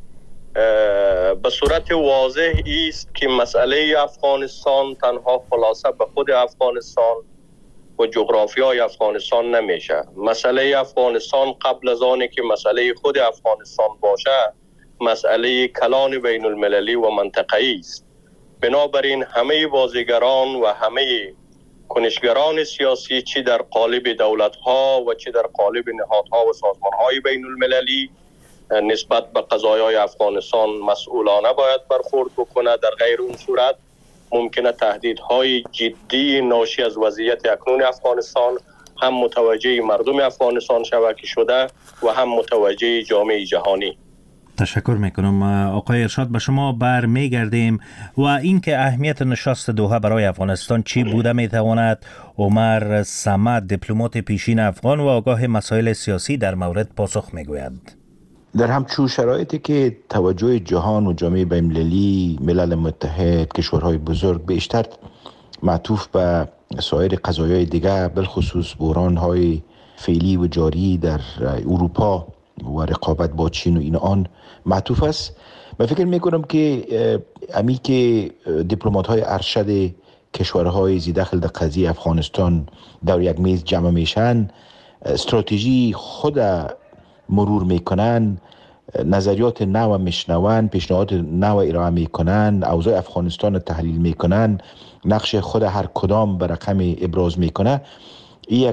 Speaker 5: به صورت واضح است که مسئله افغانستان تنها خلاصه به خود افغانستان و جغرافیای افغانستان نمیشه. مسئله افغانستان قبل از آنی که مسئله خود افغانستان باشه، مسئله کلان بین المللی و منطقه‌ای است. بنابراین همه بازیگران و همه کنشگران سیاسی، چی در قالب دولت‌ها و چی در قالب نهادها و سازمان‌های بین المللی، نسبت به قضایای افغانستان مسئولانه باید برخورد بکنه. در غیر اون صورت ممکنه تهدیدهای جدی ناشی از وضعیت اکنون افغانستان هم متوجه مردم افغانستان شود که شده و هم متوجه جامعه جهانی.
Speaker 26: تشکر میکنم. آقای ارشاد، به شما بر میگردیم و اینکه اهمیت نشست دوحه برای افغانستان چی بوده میتواند عمر صمد، دیپلمات پیشین افغان و آگاه مسائل سیاسی در مورد پاسخ میگوید.
Speaker 7: در همچون شرایطی که توجه جهان و جامعه بین‌المللی، ملل متحد، کشورهای بزرگ بیشتر معطوف به سایر قضایای دیگه، بالخصوص بحران‌های فعلی و جاری در اروپا و رقابت با چین و این آن معطوف است، من فکر میکنم که امی که دیپلمات‌های ارشد کشورهای زی داخل در قضیه افغانستان در یک میز جمع میشن، استراتژی خود مرور میکنن، نظریات نو میشنون، پیشنهادات نو ارائه میکنن، اوضاع افغانستان رو تحلیل میکنن، نقش خود هر کدام به رقم ابراز میکنه. یک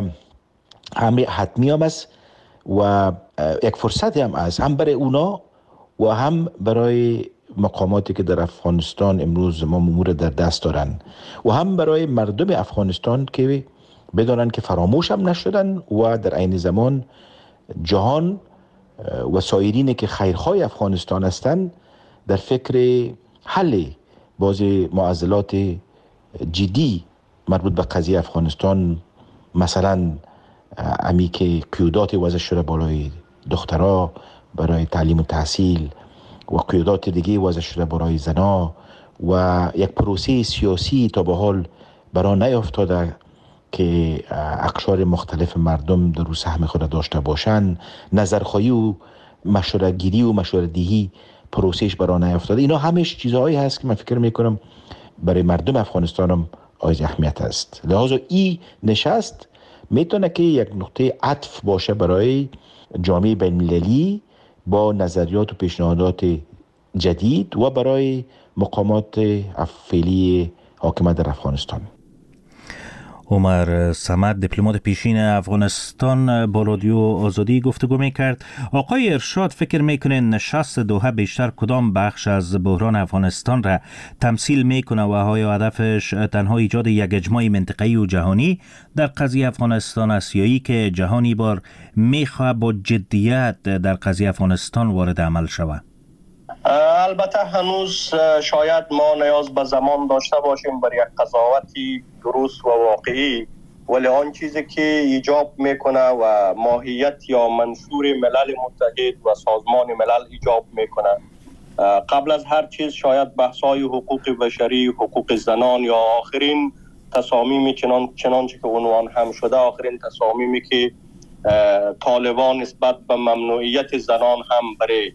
Speaker 7: امر حتمی هم است و یک فرصتی هم است، هم برای اونا و هم برای مقاماتی که در افغانستان امروز ما امور در دست دارن و هم برای مردم افغانستان که بدانن که فراموش هم نشدن و در عین زمان جهان و سایرینی که خیرخواه افغانستان هستند در فکر حل بعضی معضلات جدی مربوط به قضیه افغانستان، مثلا امی که قیودات وضع شده بالای دخترها برای تعلیم و تحصیل و قیودات دیگه وضع شده برای زنا و یک پروسه سیاسی تا به حال برای نیافتاده که اقشار مختلف مردم در رو سهم خود داشته باشند، نظرخواهی و مشوره گیری و مشوره دهی پروسهش برای نیافتاده. اینا همش چیزهایی هست که من فکر میکنم برای مردم افغانستان هم از اهمیت است. لحاظا این نشست میتونه که یک نقطه عطف باشه برای جامعه بین‌المللی با نظریات و پیشنهادات جدید و برای مقامات فعلی حاکمه در افغانستان.
Speaker 26: عمر صمد دیپلمات پیشین افغانستان با رادیو آزادی گفتگو میکرد. آقای ارشاد، فکر میکنین نشست دوحه بیشتر کدام بخش از بحران افغانستان را تمثیل میکنه و آیا هدفش تنها ایجاد یک اجماع منطقه‌ای و جهانی در قضیه افغانستان آسیایی که جهانی بار میخواه با جدیت در قضیه افغانستان وارد عمل شود؟
Speaker 5: البته هنوز شاید ما نیاز به زمان داشته باشیم برای یک قضاوتی درست و واقعی، ولی آن چیزی که ایجاب میکنه و ماهیت یا منشور ملل متحد و سازمان ملل ایجاب میکنه، قبل از هر چیز شاید بحث‌های حقوق بشری، حقوق زنان یا آخرین تصامیمی چنان چنانچه که عنوان هم شده، آخرین تصامیمی که طالبان نسبت به ممنوعیت زنان هم برای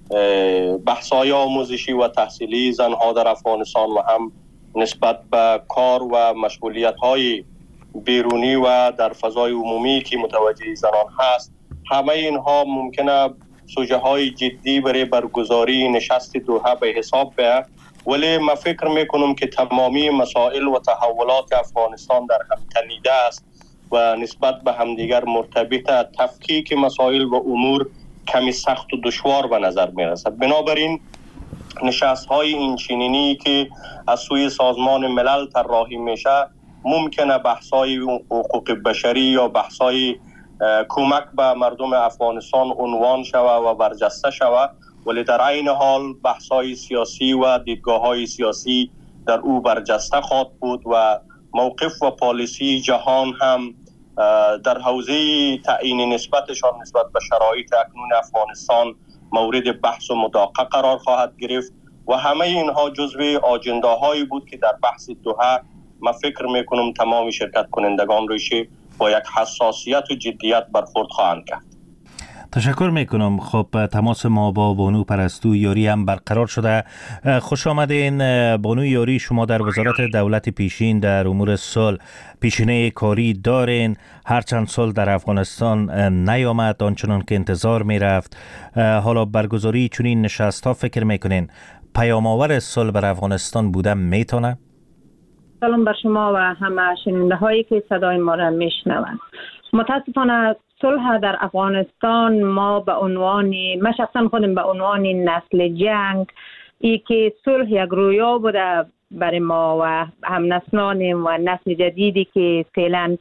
Speaker 5: بحث‌های آموزشی و تحصیلی زنها در افغانستان و هم نسبت به کار و مشغولیت‌های بیرونی و در فضای عمومی که متوجه زنان هست، همه اینها ممکنه سوژه‌های جدی برای برگزاری نشست دوحه به حساب بیاید، ولی من فکر میکنم که تمامی مسائل و تحولات افغانستان در هم تنیده است و نسبت به همدیگر مرتبط، تفکیک مسائل و امور کمی سخت و دشوار به نظر می رسد. بنابراین نشست های این چنینی که از سوی سازمان ملل طراحی میشه ممکنه بحث های حقوق بشری یا بحث های کمک به مردم افغانستان عنوان شود و برجسته شود، ولی در عین حال بحث های سیاسی و دیدگاه های سیاسی در او برجسته خواهد بود و موقف و پالیسی جهان هم در حوزه تعیین نسبتشان نسبت به شرایط اکنون افغانستان مورد بحث و مداقه قرار خواهد گرفت و همه اینها جزو آجنداهایی بود که در بحث دوحه من فکر میکنم تمام شرکت کنندگان رویش با یک حساسیت و جدیت برخورد خواهند کرد.
Speaker 26: تشکر میکنم. خب تماس ما با بانو پرستو یاری هم برقرار شده. خوش آمدین بانو یاری. شما در وزارت دولت پیشین در امور صلح پیشینه کاری دارین. هر چند سال در افغانستان نیامد آنچنان که انتظار میرفت. حالا برگزاری چنین نشست ها فکر میکنین پیام آور صلح بر افغانستان بوده میتونه؟
Speaker 8: سلام بر شما و همه شنونده هایی که صدای ما را میشنوند. متاسفانه صلح در افغانستان ما به عنوان ما شخصا خودم به عنوان نسل جنگ ای که صلح یک رویا بوده برای ما و هم نسلانیم و نسل جدیدی که فعلا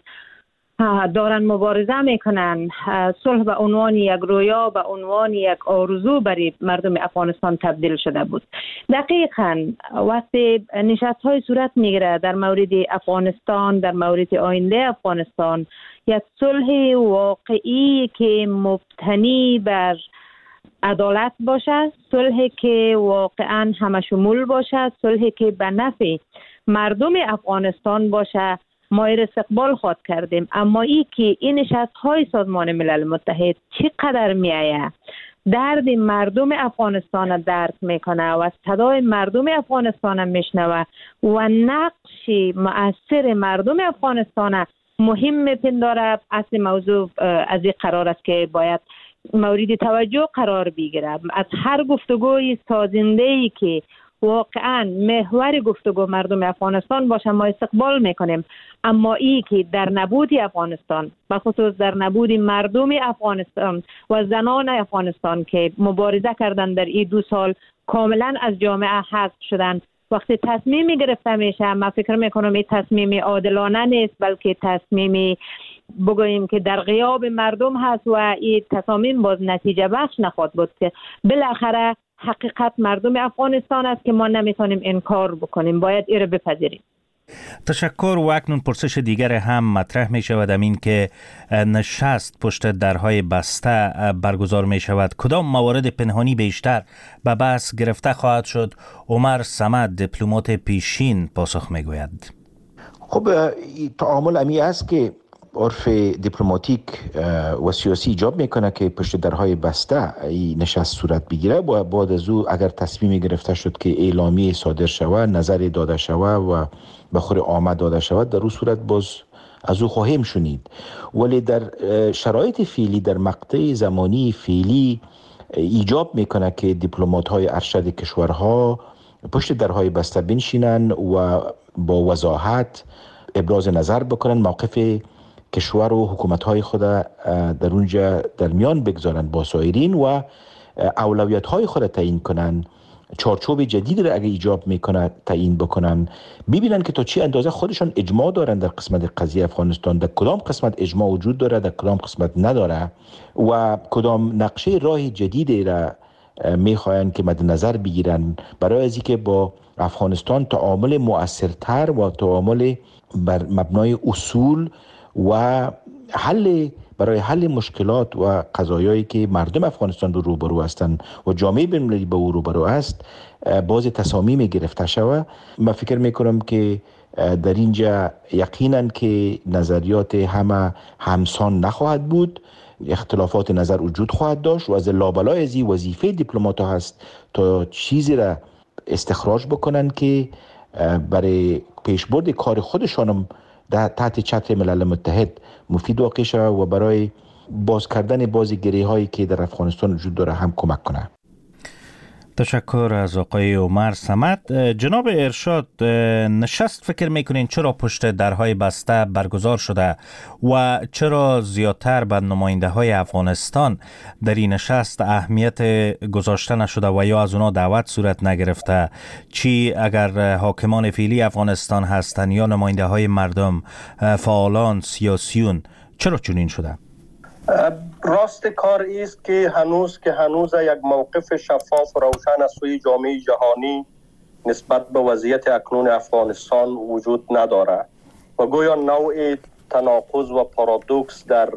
Speaker 8: دارن مبارزه میکنن، صلح به عنوان یک رویا، به عنوان یک آرزو برای مردم افغانستان تبدیل شده بود. دقیقاً وقتی نشست های صورت میگیره در مورد افغانستان، در مورد آینده افغانستان، یک صلح واقعی که مبتنی بر عدالت باشد، صلحی که واقعاً همه شمول باشد، صلحی که به نفع مردم افغانستان باشد، ما ایر استقبال خواهد کردیم. اما ای که این نشست های سازمان ملل متحد چقدر می آید درد مردم افغانستان درک میکنه و صدای مردم افغانستان میشنوه و نقش مؤثر مردم افغانستان مهم میپنداره، اصل موضوع از این قرار است که باید مورد توجه قرار بگیره. از هر گفتگوی سازنده‌ای که واقعا محور گفتگو مردم افغانستان باشه ما استقبال میکنیم، اما ای که در نبود افغانستان، بخصوص در نبود مردم افغانستان و زنان افغانستان که مبارزه کردن در این دو سال، کاملا از جامعه حذف شدن، وقتی تصمیمی گرفته میشه من فکر میکنم این تصمیم عادلانه نیست، بلکه تصمیمی بگوییم که در غیاب مردم هست و این تصامیم باز نتیجه بخش نخواهد بود که بالاخره حقیقت مردم افغانستان است که ما نمیتونیم انکار بکنیم، باید این رو بپذیریم.
Speaker 26: تشکر. و اکنون پرسش دیگر هم مطرح می شود، این که نشست پشت درهای بسته برگزار می شود، کدام موارد پنهانی بیشتر به بحث گرفته خواهد شد؟ عمر صمد دیپلمات پیشین پاسخ می گوید.
Speaker 7: خب تعامل امی است که عرف دیپلماتیک و سیاسی ایجاب میکنه که پشت درهای بسته این نشست صورت بگیره و بعد از او اگر تصمیمی گرفته شد که اعلامیه صادر شود، نظری داده شود و به خور عامه داده شود، در اون صورت باز از او خواهیم شنید. ولی در شرایط فعلی، در مقطع زمانی فعلی ایجاب میکنه که دیپلمات های ارشد کشورها پشت درهای بسته بنشینن و با وضاحت ابراز نظر بکنن، موقف کشور و حکومت‌های خود در اونجا در میان بگذارن با سایرین و اولویت‌های خود تعیین کنن، چارچوب جدید را اگه ایجاب میکنه تعیین بکنن، ببینن که تا چی اندازه خودشان اجماع دارن در قسمت قضیه افغانستان، در کدام قسمت اجماع وجود داره، در کدام قسمت نداره و کدام نقشه راه جدیدی را میخواین که مد نظر بگیرن برای از اینکه با افغانستان تعامل مؤثرتر و تعامل بر مبنای اصول و حل برای حل مشکلات و قضایایی که مردم افغانستان رو روبرو هستند و جامعه بین‌المللی به او روبرو است باز تصامیم گرفته شود. من فکر میکنم که در اینجا یقینا که نظریات همه همسان نخواهد بود، اختلافات نظر وجود خواهد داشت و از لابلای ازی وظیفه دیپلمات ها هست تا چیزی را استخراج بکنن که برای پیشبرد کار خودشانم در تحت چتر ملل متحد مفید واقع شود و برای باز کردن بازی گره هایی که در افغانستان وجود داره هم کمک کنه.
Speaker 26: تشکر از آقای عمر صمد. جناب ارشاد، نشست فکر میکنین چرا پشت درهای بسته برگزار شده و چرا زیادتر به نماینده های افغانستان در این نشست اهمیت گذاشته نشده و یا از اونا دعوت صورت نگرفته؟ چی اگر حاکمان فعلی افغانستان هستند یا نماینده های مردم، فعالان، سیاسیون، چرا چنین شده؟
Speaker 5: راست کار است که هنوز که هنوز یک موقف شفاف و روشن از سوی جامعه جهانی نسبت به وضعیت اکنون افغانستان وجود نداره و گویا نوع تناقض و پارادوکس در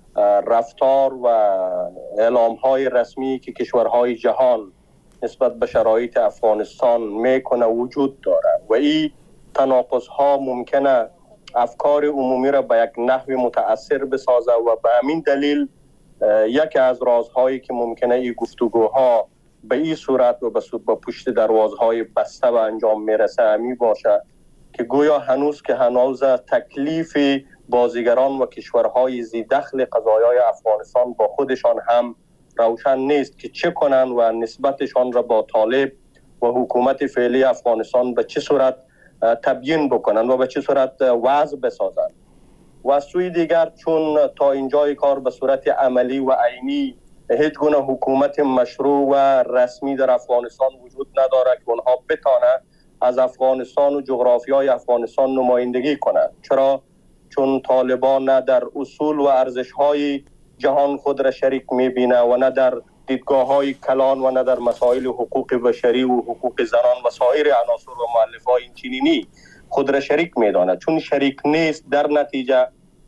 Speaker 5: رفتار و اعلام‌های رسمی که کشورهای جهان نسبت به شرایط افغانستان میکنه وجود داره و این تناقض‌ها ممکنه افکار عمومی را به یک نحو متأثر بسازه و به همین دلیل یکی از رازهایی که ممکنه این گفتگوها به این صورت و به صورت با پشت دروازهای بسته به انجام میرسه همی باشه که گویا هنوز که هنوز تکلیف بازیگران و کشورهای زی دخل قضایای افغانستان با خودشان هم روشن نیست که چه کنن و نسبتشان را با طالب و حکومت فعلی افغانستان به چه صورت تبیین بکنن و به چه صورت وضع بسازن. و از سوی دیگر چون تا اینجای کار به صورت عملی و عینی هیچ گونه حکومت مشروع و رسمی در افغانستان وجود نداره که اونها بتانه از افغانستان و جغرافیای افغانستان نمایندگی کنند. چرا؟ چون طالبان نه در اصول و ارزش‌های جهان خود را شریک می‌بینه و نه در دیدگاه‌های کلان و نه در مسائل حقوق بشری و حقوق زنان و سایر عناصر و مؤلفه‌های اینچنینی خود را شریک می‌داند. چون شریک نیست در نتیجه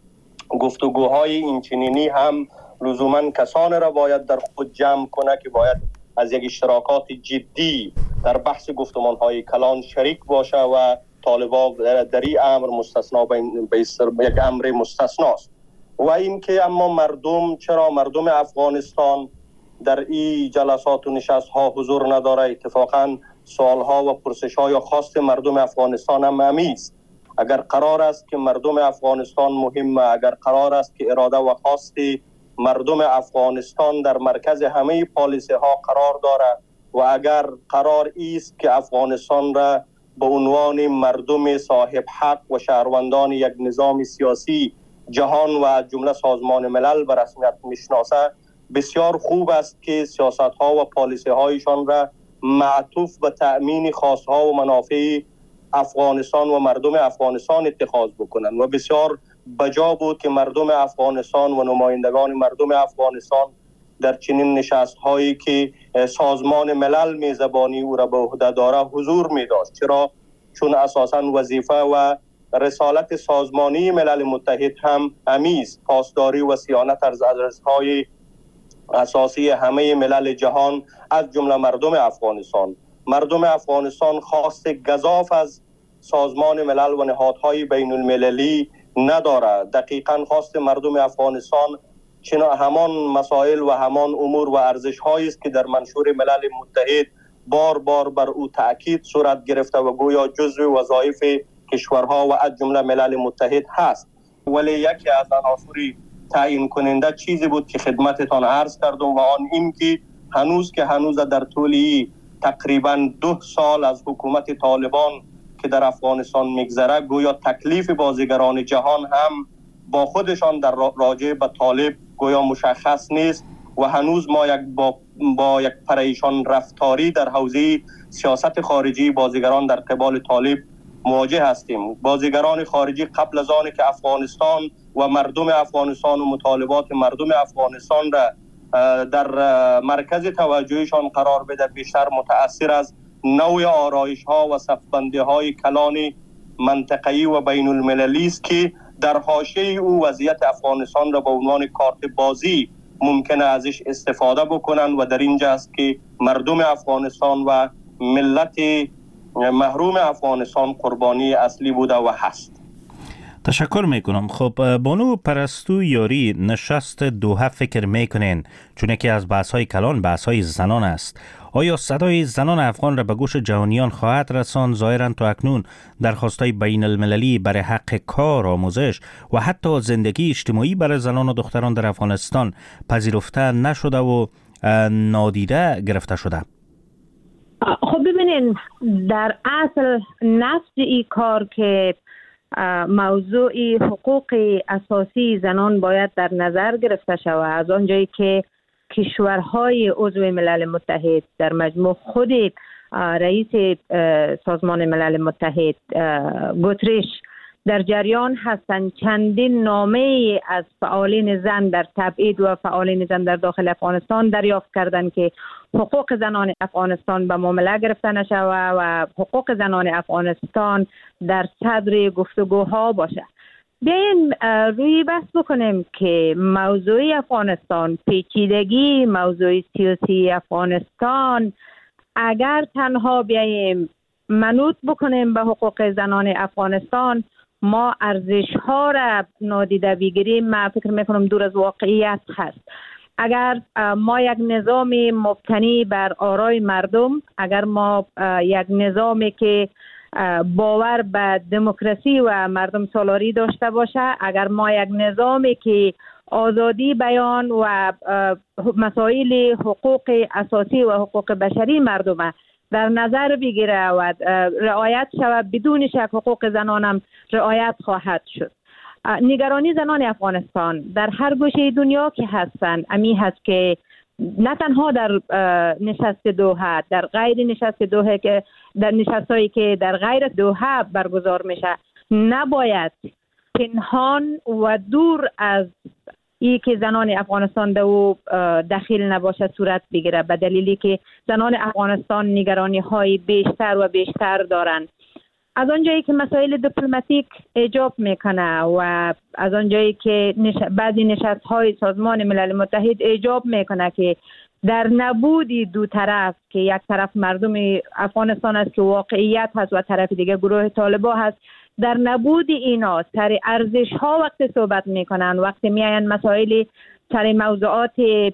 Speaker 5: گفتگوهای اینچنینی هم لزوما کسان را باید در خود جمع کنه که باید از یک اشتراکات جدی در بحث گفتمان‌های کلان شریک باشه و طالبان در این امر مستثنا به یک امر مستثناست. و این که اما مردم چرا مردم افغانستان در این جلسات و نشست ها حضور نداره؟ اتفاقا سوال ها و پرسش ها یا خواست مردم افغانستان هم همیست. اگر قرار است که مردم افغانستان مهمه، اگر قرار است که اراده و خواست مردم افغانستان در مرکز همه پالیسی ها قرار داره و اگر قرار است که افغانستان را به عنوان مردم صاحب حق و شهروندان یک نظام سیاسی جهان و از جمله سازمان ملل به رسمیت میشناسه، بسیار خوب است که سیاست ها و پالیسی هایشان را معطوف به تأمین خواست ها و منافع افغانستان و مردم افغانستان اتخاذ بکنند و بسیار بجا بود که مردم افغانستان و نمایندگان مردم افغانستان در چنین نشست هایی که سازمان ملل میزبانی او را به عهده داره حضور می داشت. چرا؟ چون اساساً وظیفه و رسالت سازمانی ملل متحد هم همیست پاسداری و صیانت از ارزش‌های اساسی همه ملل جهان از جمله مردم افغانستان. مردم افغانستان خواست گزاف از سازمان ملل و نهادهای بین المللی نداره. دقیقاً خواست مردم افغانستان چنان همان مسائل و همان امور و ارزش‌هایی است که در منشور ملل متحد بار بار بر او تأکید صورت گرفته و گویا جزو وظایف کشورها و از جمله ملل متحد هست. ولی یکی از عناصر تعیین کننده چیزی بود که خدمتتان عرض کردم و آن این که هنوز که هنوز در طول تقریبا دو سال از حکومت طالبان که در افغانستان میگذره گویا تکلیف بازیگران جهان هم با خودشان در راجع به طالب گویا مشخص نیست و هنوز ما یک با, با یک پریشان رفتاری در حوزه سیاست خارجی بازیگران در قبال طالب مواجه هستیم. بازیگران خارجی قبل از آن که افغانستان و مردم افغانستان و مطالبات مردم افغانستان را در مرکز توجهشان قرار بده، بیشتر متأثر از نوع آرایش ها و صفبندی های کلان منطقه‌ای و بین المللی است که در حاشیه او وضعیت افغانستان را به عنوان کارت بازی ممکنه ازش استفاده بکنن و در اینجا است که مردم افغانستان و ملت محروم افغانستان قربانی اصلی بوده و هست.
Speaker 26: تشکر میکنم. خب بانو پرستو یاری، نشست دوحه فکر میکنین چون یکی از بحث‌های کلان بحث‌های زنان است، آیا صدای زنان افغان را به گوش جهانیان خواهد رساند؟ ظاهراً تا اکنون درخواست‌های بین المللی برای حق کار، آموزش و حتی زندگی اجتماعی برای زنان و دختران در افغانستان پذیرفته نشده و نادیده گرفته شده.
Speaker 8: خب ببینین، در اصل نفس این کار که موضوع حقوق اساسی زنان باید در نظر گرفته شود، از آنجایی که کشورهای عضو ملل متحد در مجموع خود رئیس سازمان ملل متحد گوتریش در جریان هستند چندین نامه از فعالین زن در تبعید و فعالین زن در داخل افغانستان دریافت کردند که حقوق زنان افغانستان به معامله گرفته نشود و حقوق زنان افغانستان در صدر گفتگوها باشه. بیاین روی بحث بکنیم که موضوع افغانستان، پیچیدگی موضوع سیاسی افغانستان، اگر تنها بیاییم منوط بکنیم به حقوق زنان افغانستان، ما ارزش ها را نادیده بگیریم، من فکر میکنم دور از واقعیت هست. اگر ما یک نظام مبتنی بر آرای مردم، اگر ما یک نظامی که باور به دموکراسی و مردم سالاری داشته باشه، اگر ما یک نظامی که آزادی بیان و مسائل حقوق اساسی و حقوق بشری مردم در نظر بگیره و رعایت شود، بدون شک حقوق زنانم رعایت خواهد شد. نگرانی زنان افغانستان در هر گوشه دنیا که هستند امی هست که نه تنها در نشست دوحه، در غیر نشست دوحه که در نشستایی که در غیر دوحه برگزار میشه، نباید پنهان و دور از ای که زنان افغانستان دو دخیل نباشه صورت بگیره، به دلیلی که زنان افغانستان نگرانی های بیشتر و بیشتر دارند. از آنجایی که مسائل دیپلماتیک ایجاب میکنه و از آنجایی که نش... بعضی نشست های سازمان ملل متحد ایجاب میکنه که در نبود دو طرف، که یک طرف مردم افغانستان است که واقعیت هست و طرف دیگه گروه طالبان هست، در نبود اینا سر ارزش ها وقت صحبت میکنن، وقتی میاین مسائل سر موضوعات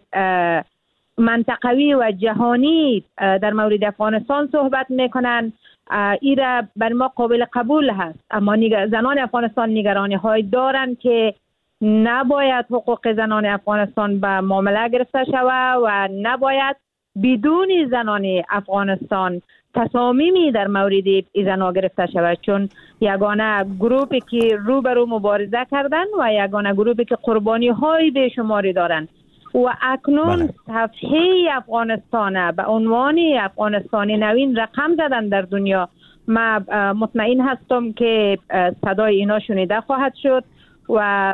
Speaker 8: منطقوی و جهانی در مورد افغانستان صحبت میکنن، ایره بر ما قابل قبول هست. اما زنان افغانستان نگرانی های دارن که نباید حقوق زنان افغانستان به معامله گرفته شود و نباید بدون زنان افغانستان تصامیمی در مورد زنان گرفته شود، چون یگانه گروپی که روبرو مبارزه کردن و یگانه گروپی که قربانی های بیشماری دارن و اکنون صفحه افغانستان به عنوان افغانستانی نوین رقم زدن در دنیا. من مطمئن هستم که صدای اینا شنیده خواهد شد و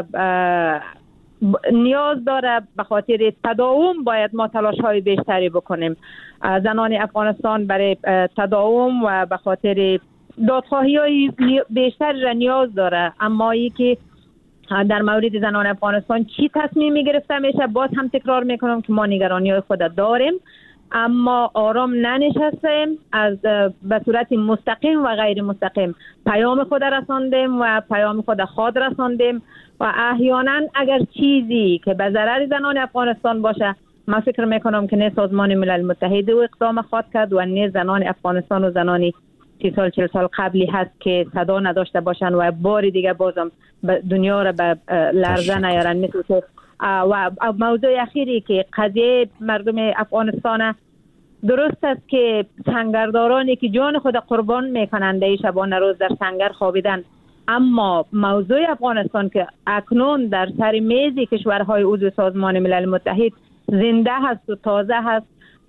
Speaker 8: نیاز داره به خاطر تداوم باید ما تلاش های بیشتری بکنیم. زنان افغانستان برای تداوم و به خاطر دادخواهی های بیشتر را نیاز داره. اما ای که در مورد زنان افغانستان چی تصمیمی گرفته میشه، باز هم تکرار میکنم که ما نگرانی های خود داریم، اما آرام ننشستیم. از به صورت مستقیم و غیر مستقیم پیام خود رساندیم و پیام خود خود رساندیم و احیانا اگر چیزی که به ضرر زنان افغانستان باشه، من فکر میکنم که نه سازمان ملل متحد و اقدام خواهد کرد و نه زنان افغانستان و زنانی سی سال چهل سال قبلی هست که صدا نداشته باشن و بار دیگه بازم دنیا را به لرزه نیارن. مثل و موضوع اخیری که قضیه مردم افغانستان درست است که سنگردارانی که جان خود قربان میکنند در شبانه روز در سنگر خوابیدن، اما موضوع افغانستان که اکنون در سر میز کشورهای عضو سازمان ملل متحد زنده هست و تازه هست،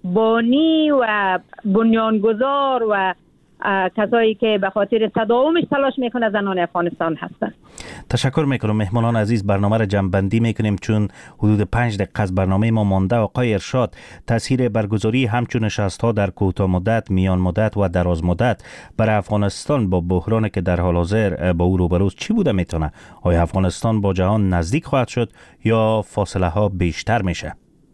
Speaker 8: بانی و بنیانگذار و کسایی که به خاطر تداومش تلاش میکنه زنان افغانستان هستند.
Speaker 26: تشکر میکنم. مهمانان عزیز، برنامه را جمع‌بندی میکنیم چون حدود پنج دقیقه از برنامه ما مانده. آقای ارشاد، تاثیر برگزاری همچون نشست‌ها در کوتاه مدت، میان مدت و دراز مدت برای افغانستان با بحرانی که در حال حاضر با او روبروست چی بوده میتونه؟ آیا افغانستان با جهان نزدیک خواهد شد یا فاصله ها بیشتر میشه؟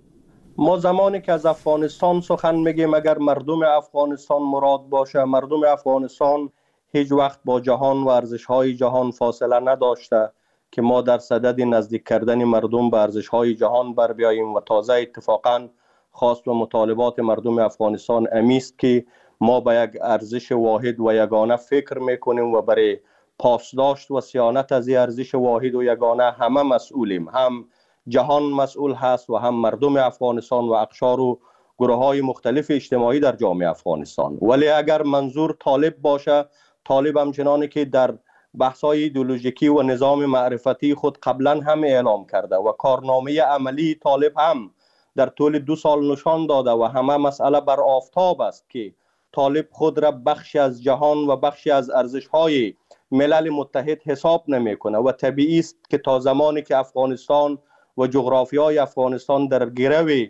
Speaker 5: ما زمانی که از افغانستان سخن میگیم، اگر مردم افغانستان مراد باشه، مردم افغانستان هیچ وقت با جهان و ارزش‌های جهان فاصله نداشته که ما در صدد نزدیک کردن مردم به ارزش‌های جهان بر بیاییم و تازه اتفاقاً خواست و مطالبات مردم افغانستان امیست که ما به یک ارزش واحد و یگانه فکر میکنیم و برای پاسداشت و صیانت از این ارزش واحد و یگانه همه مسئولیم. هم جهان مسئول هست و هم مردم افغانستان و اقشار و گروه های مختلف اجتماعی در جامعه افغانستان. ولی اگر منظور طالب باشه، طالب همچنانی که در بحث‌های ایدئولوژیکی و نظام معرفتی خود قبلا هم اعلام کرده و کارنامه عملی طالب هم در طول دو سال نشان داده و همه مسئله بر آفتاب است که طالب خود را بخشی از جهان و بخشی از ارزش‌های ملل متحد حساب نمی‌کنه و طبیعی است که تا زمانی که افغانستان و جغرافیای افغانستان در گرو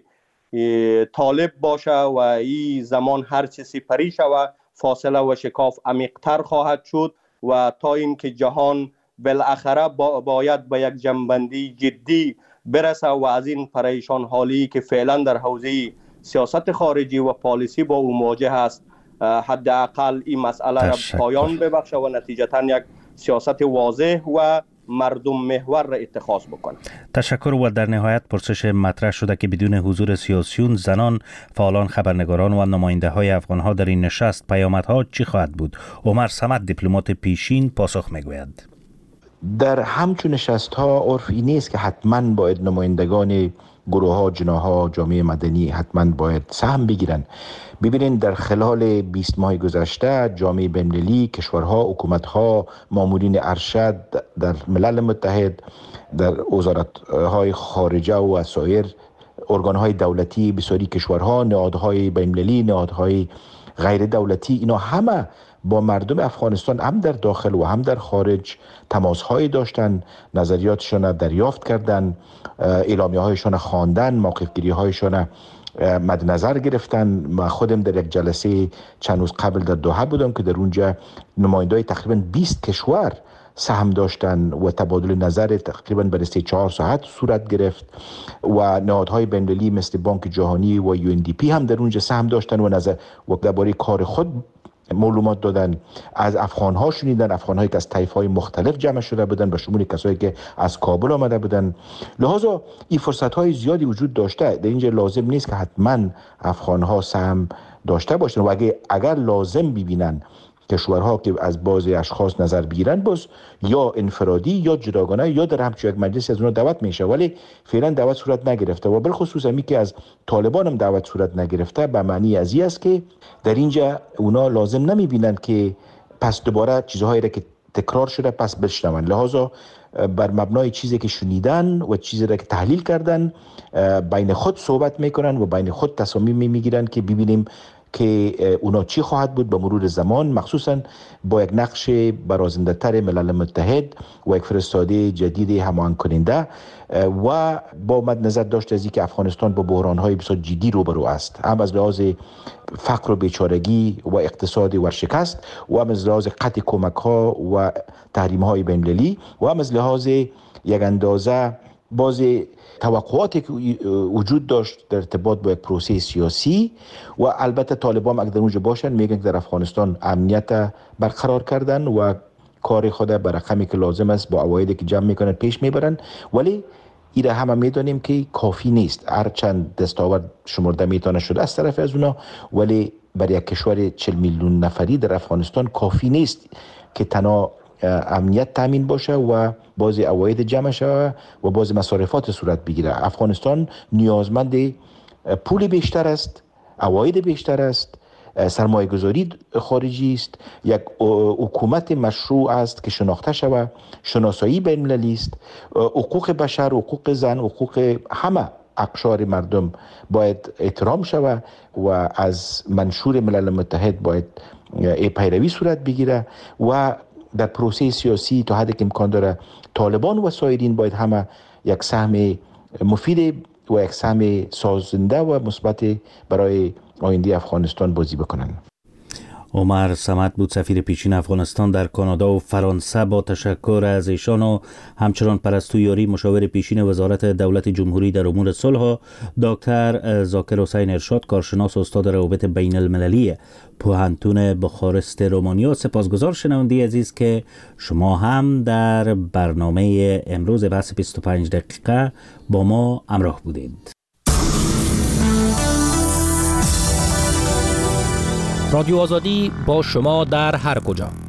Speaker 5: طالب باشه و این زمان هر چه سپری شود، فاصله و شکاف عمیق‌تر خواهد شد و تا اینکه جهان بالاخره با باید به یک جنبندی جدی برسه و از این پریشان حالی که فعلا در حوزه سیاست خارجی و پالیسی با او مواجه است، حداقل این مسئله را پایان ببخشه و نتیجتا یک سیاست واضح و مردم محور را اتخاذ بکنه.
Speaker 26: تشکر. و در نهایت پرسش مطرح شده که بدون حضور سیاسیون، زنان، فعالان، خبرنگاران و نماینده های افغان ها در این نشست پیامدها چی خواهد بود؟ عمر صمد، دیپلمات پیشین، پاسخ میگوید.
Speaker 7: در همچون نشست ها عرف این نیست که حتما باید نمایندگان گروه ها، جناح ها، جامعه مدنی حتما باید سهم بگیرن. ببینید در خلال بیست ماه گذشته جامعه بین‌المللی، کشورها، حکومت‌ها، مامورین ارشد در ملل متحد، در وزارت‌های خارجه و سایر ارگان‌های دولتی بسیاری کشورها، نهادهای بین‌المللی، نهادهای غیر دولتی، اینا همه با مردم افغانستان هم در داخل و هم در خارج تماس‌هایی داشتن، نظریاتشون دریافت کردن، اعلامیه‌هایشون خواندن، موقف‌گیری‌هایشون مد نظر گرفتن. ما خودم در یک جلسه چند روز قبل در دوحه بودم که در اونجا نماینده‌های تقریبا بیست کشور سهم داشتن و تبادل نظر تقریبا به سه چهار ساعت صورت گرفت و نهادهای بین‌المللی مثل بانک جهانی و یو ان دی پی هم در اونجا سهم داشتن و نظر و درباره کار خود معلومات دادن. از افغان‌ها شنیدن، افغان‌هایی که از طایف‌های مختلف جمع شده بودن به شمول کسایی که از کابل آمده بودن. لذا این فرصت‌های زیادی وجود داشته. در اینجا لازم نیست که حتما افغان‌ها سهم داشته باشن و اگر اگر لازم ببینن کشورها که از بعضی اشخاص نظر بگیرن، باز یا انفرادی یا جداگانه یا در همچون یک مجلس از اونها دعوت میشه، ولی فعلا دعوت صورت نگرفته و بالخصوص همی که از طالبان هم دعوت صورت نگرفته به معنی از این است که در اینجا اونا لازم نمیبینن که پس دوباره چیزهایی را که تکرار شده پس بشنون. لحاظا بر مبنای چیزی که شنیدن و چیزی را که تحلیل کردن بین خود صحبت میکنن و بین خود تصامیم میگیرن که ببینیم که اونا چی خواهد بود به مرور زمان، مخصوصا با یک نقش برازنده تر ملل متحد و یک فرستاده جدید هماهنگ کننده و با مد نظر داشته از اینکه افغانستان با بحران‌های بسیار جدی روبرو است، هم از لحاظ فقر و بیچارگی و اقتصاد ورشکست و هم از لحاظ قطع کمک‌ها و تحریم‌های بین‌المللی و هم از لحاظ یک اندازه باز توقعاتی که وجود داشت در ارتباط با یک پروسه سیاسی و البته طالبان اگر در اونجا باشن میگن که در افغانستان امنیت برقرار کردن و کار خود بر رقمی که لازم است با عوایدی که جمع میکنن پیش میبرن، ولی این همه میدانیم که کافی نیست. هرچند دستاورد شمرده میتونه شده از طرف از اونا، ولی برای یک کشور چهل میلیون نفری در افغانستان کافی نیست که تنها امنیت تامین باشه و بعضی عواید جمع شود و بعضی مصارفات صورت بگیره. افغانستان نیازمند پول بیشتر است عواید بیشتر است، سرمایه گذاری خارجی است، یک حکومت مشروع است که شناخته شود، شناسایی بین المللی است، حقوق بشر، حقوق زن، حقوق همه اقشار مردم باید احترام شود و از منشور ملل متحد باید پیروی صورت بگیره و در پروسه سیاسی تا حدی که امکان داره طالبان و سایرین باید همه یک سهم مفید و یک سهم سازنده و مثبت برای آینده افغانستان بازی بکنند.
Speaker 26: عمر صمد بود، سفیر پیشین افغانستان در کانادا و فرانسه. با تشکر از ایشان و همچنان پرستو یاری، مشاور پیشین وزارت دولت جمهوری در امور صلح، دکتر ذاکر حسین ارشاد، کارشناس و استاد روابط بین المللی پوهنتون بخارست رومانیا. سپاسگزار شنونده عزیز که شما هم در برنامه امروز بحث بیست و پنج دقیقه با ما همراه بودید.
Speaker 23: رادیو آزادی با شما در هر کجا.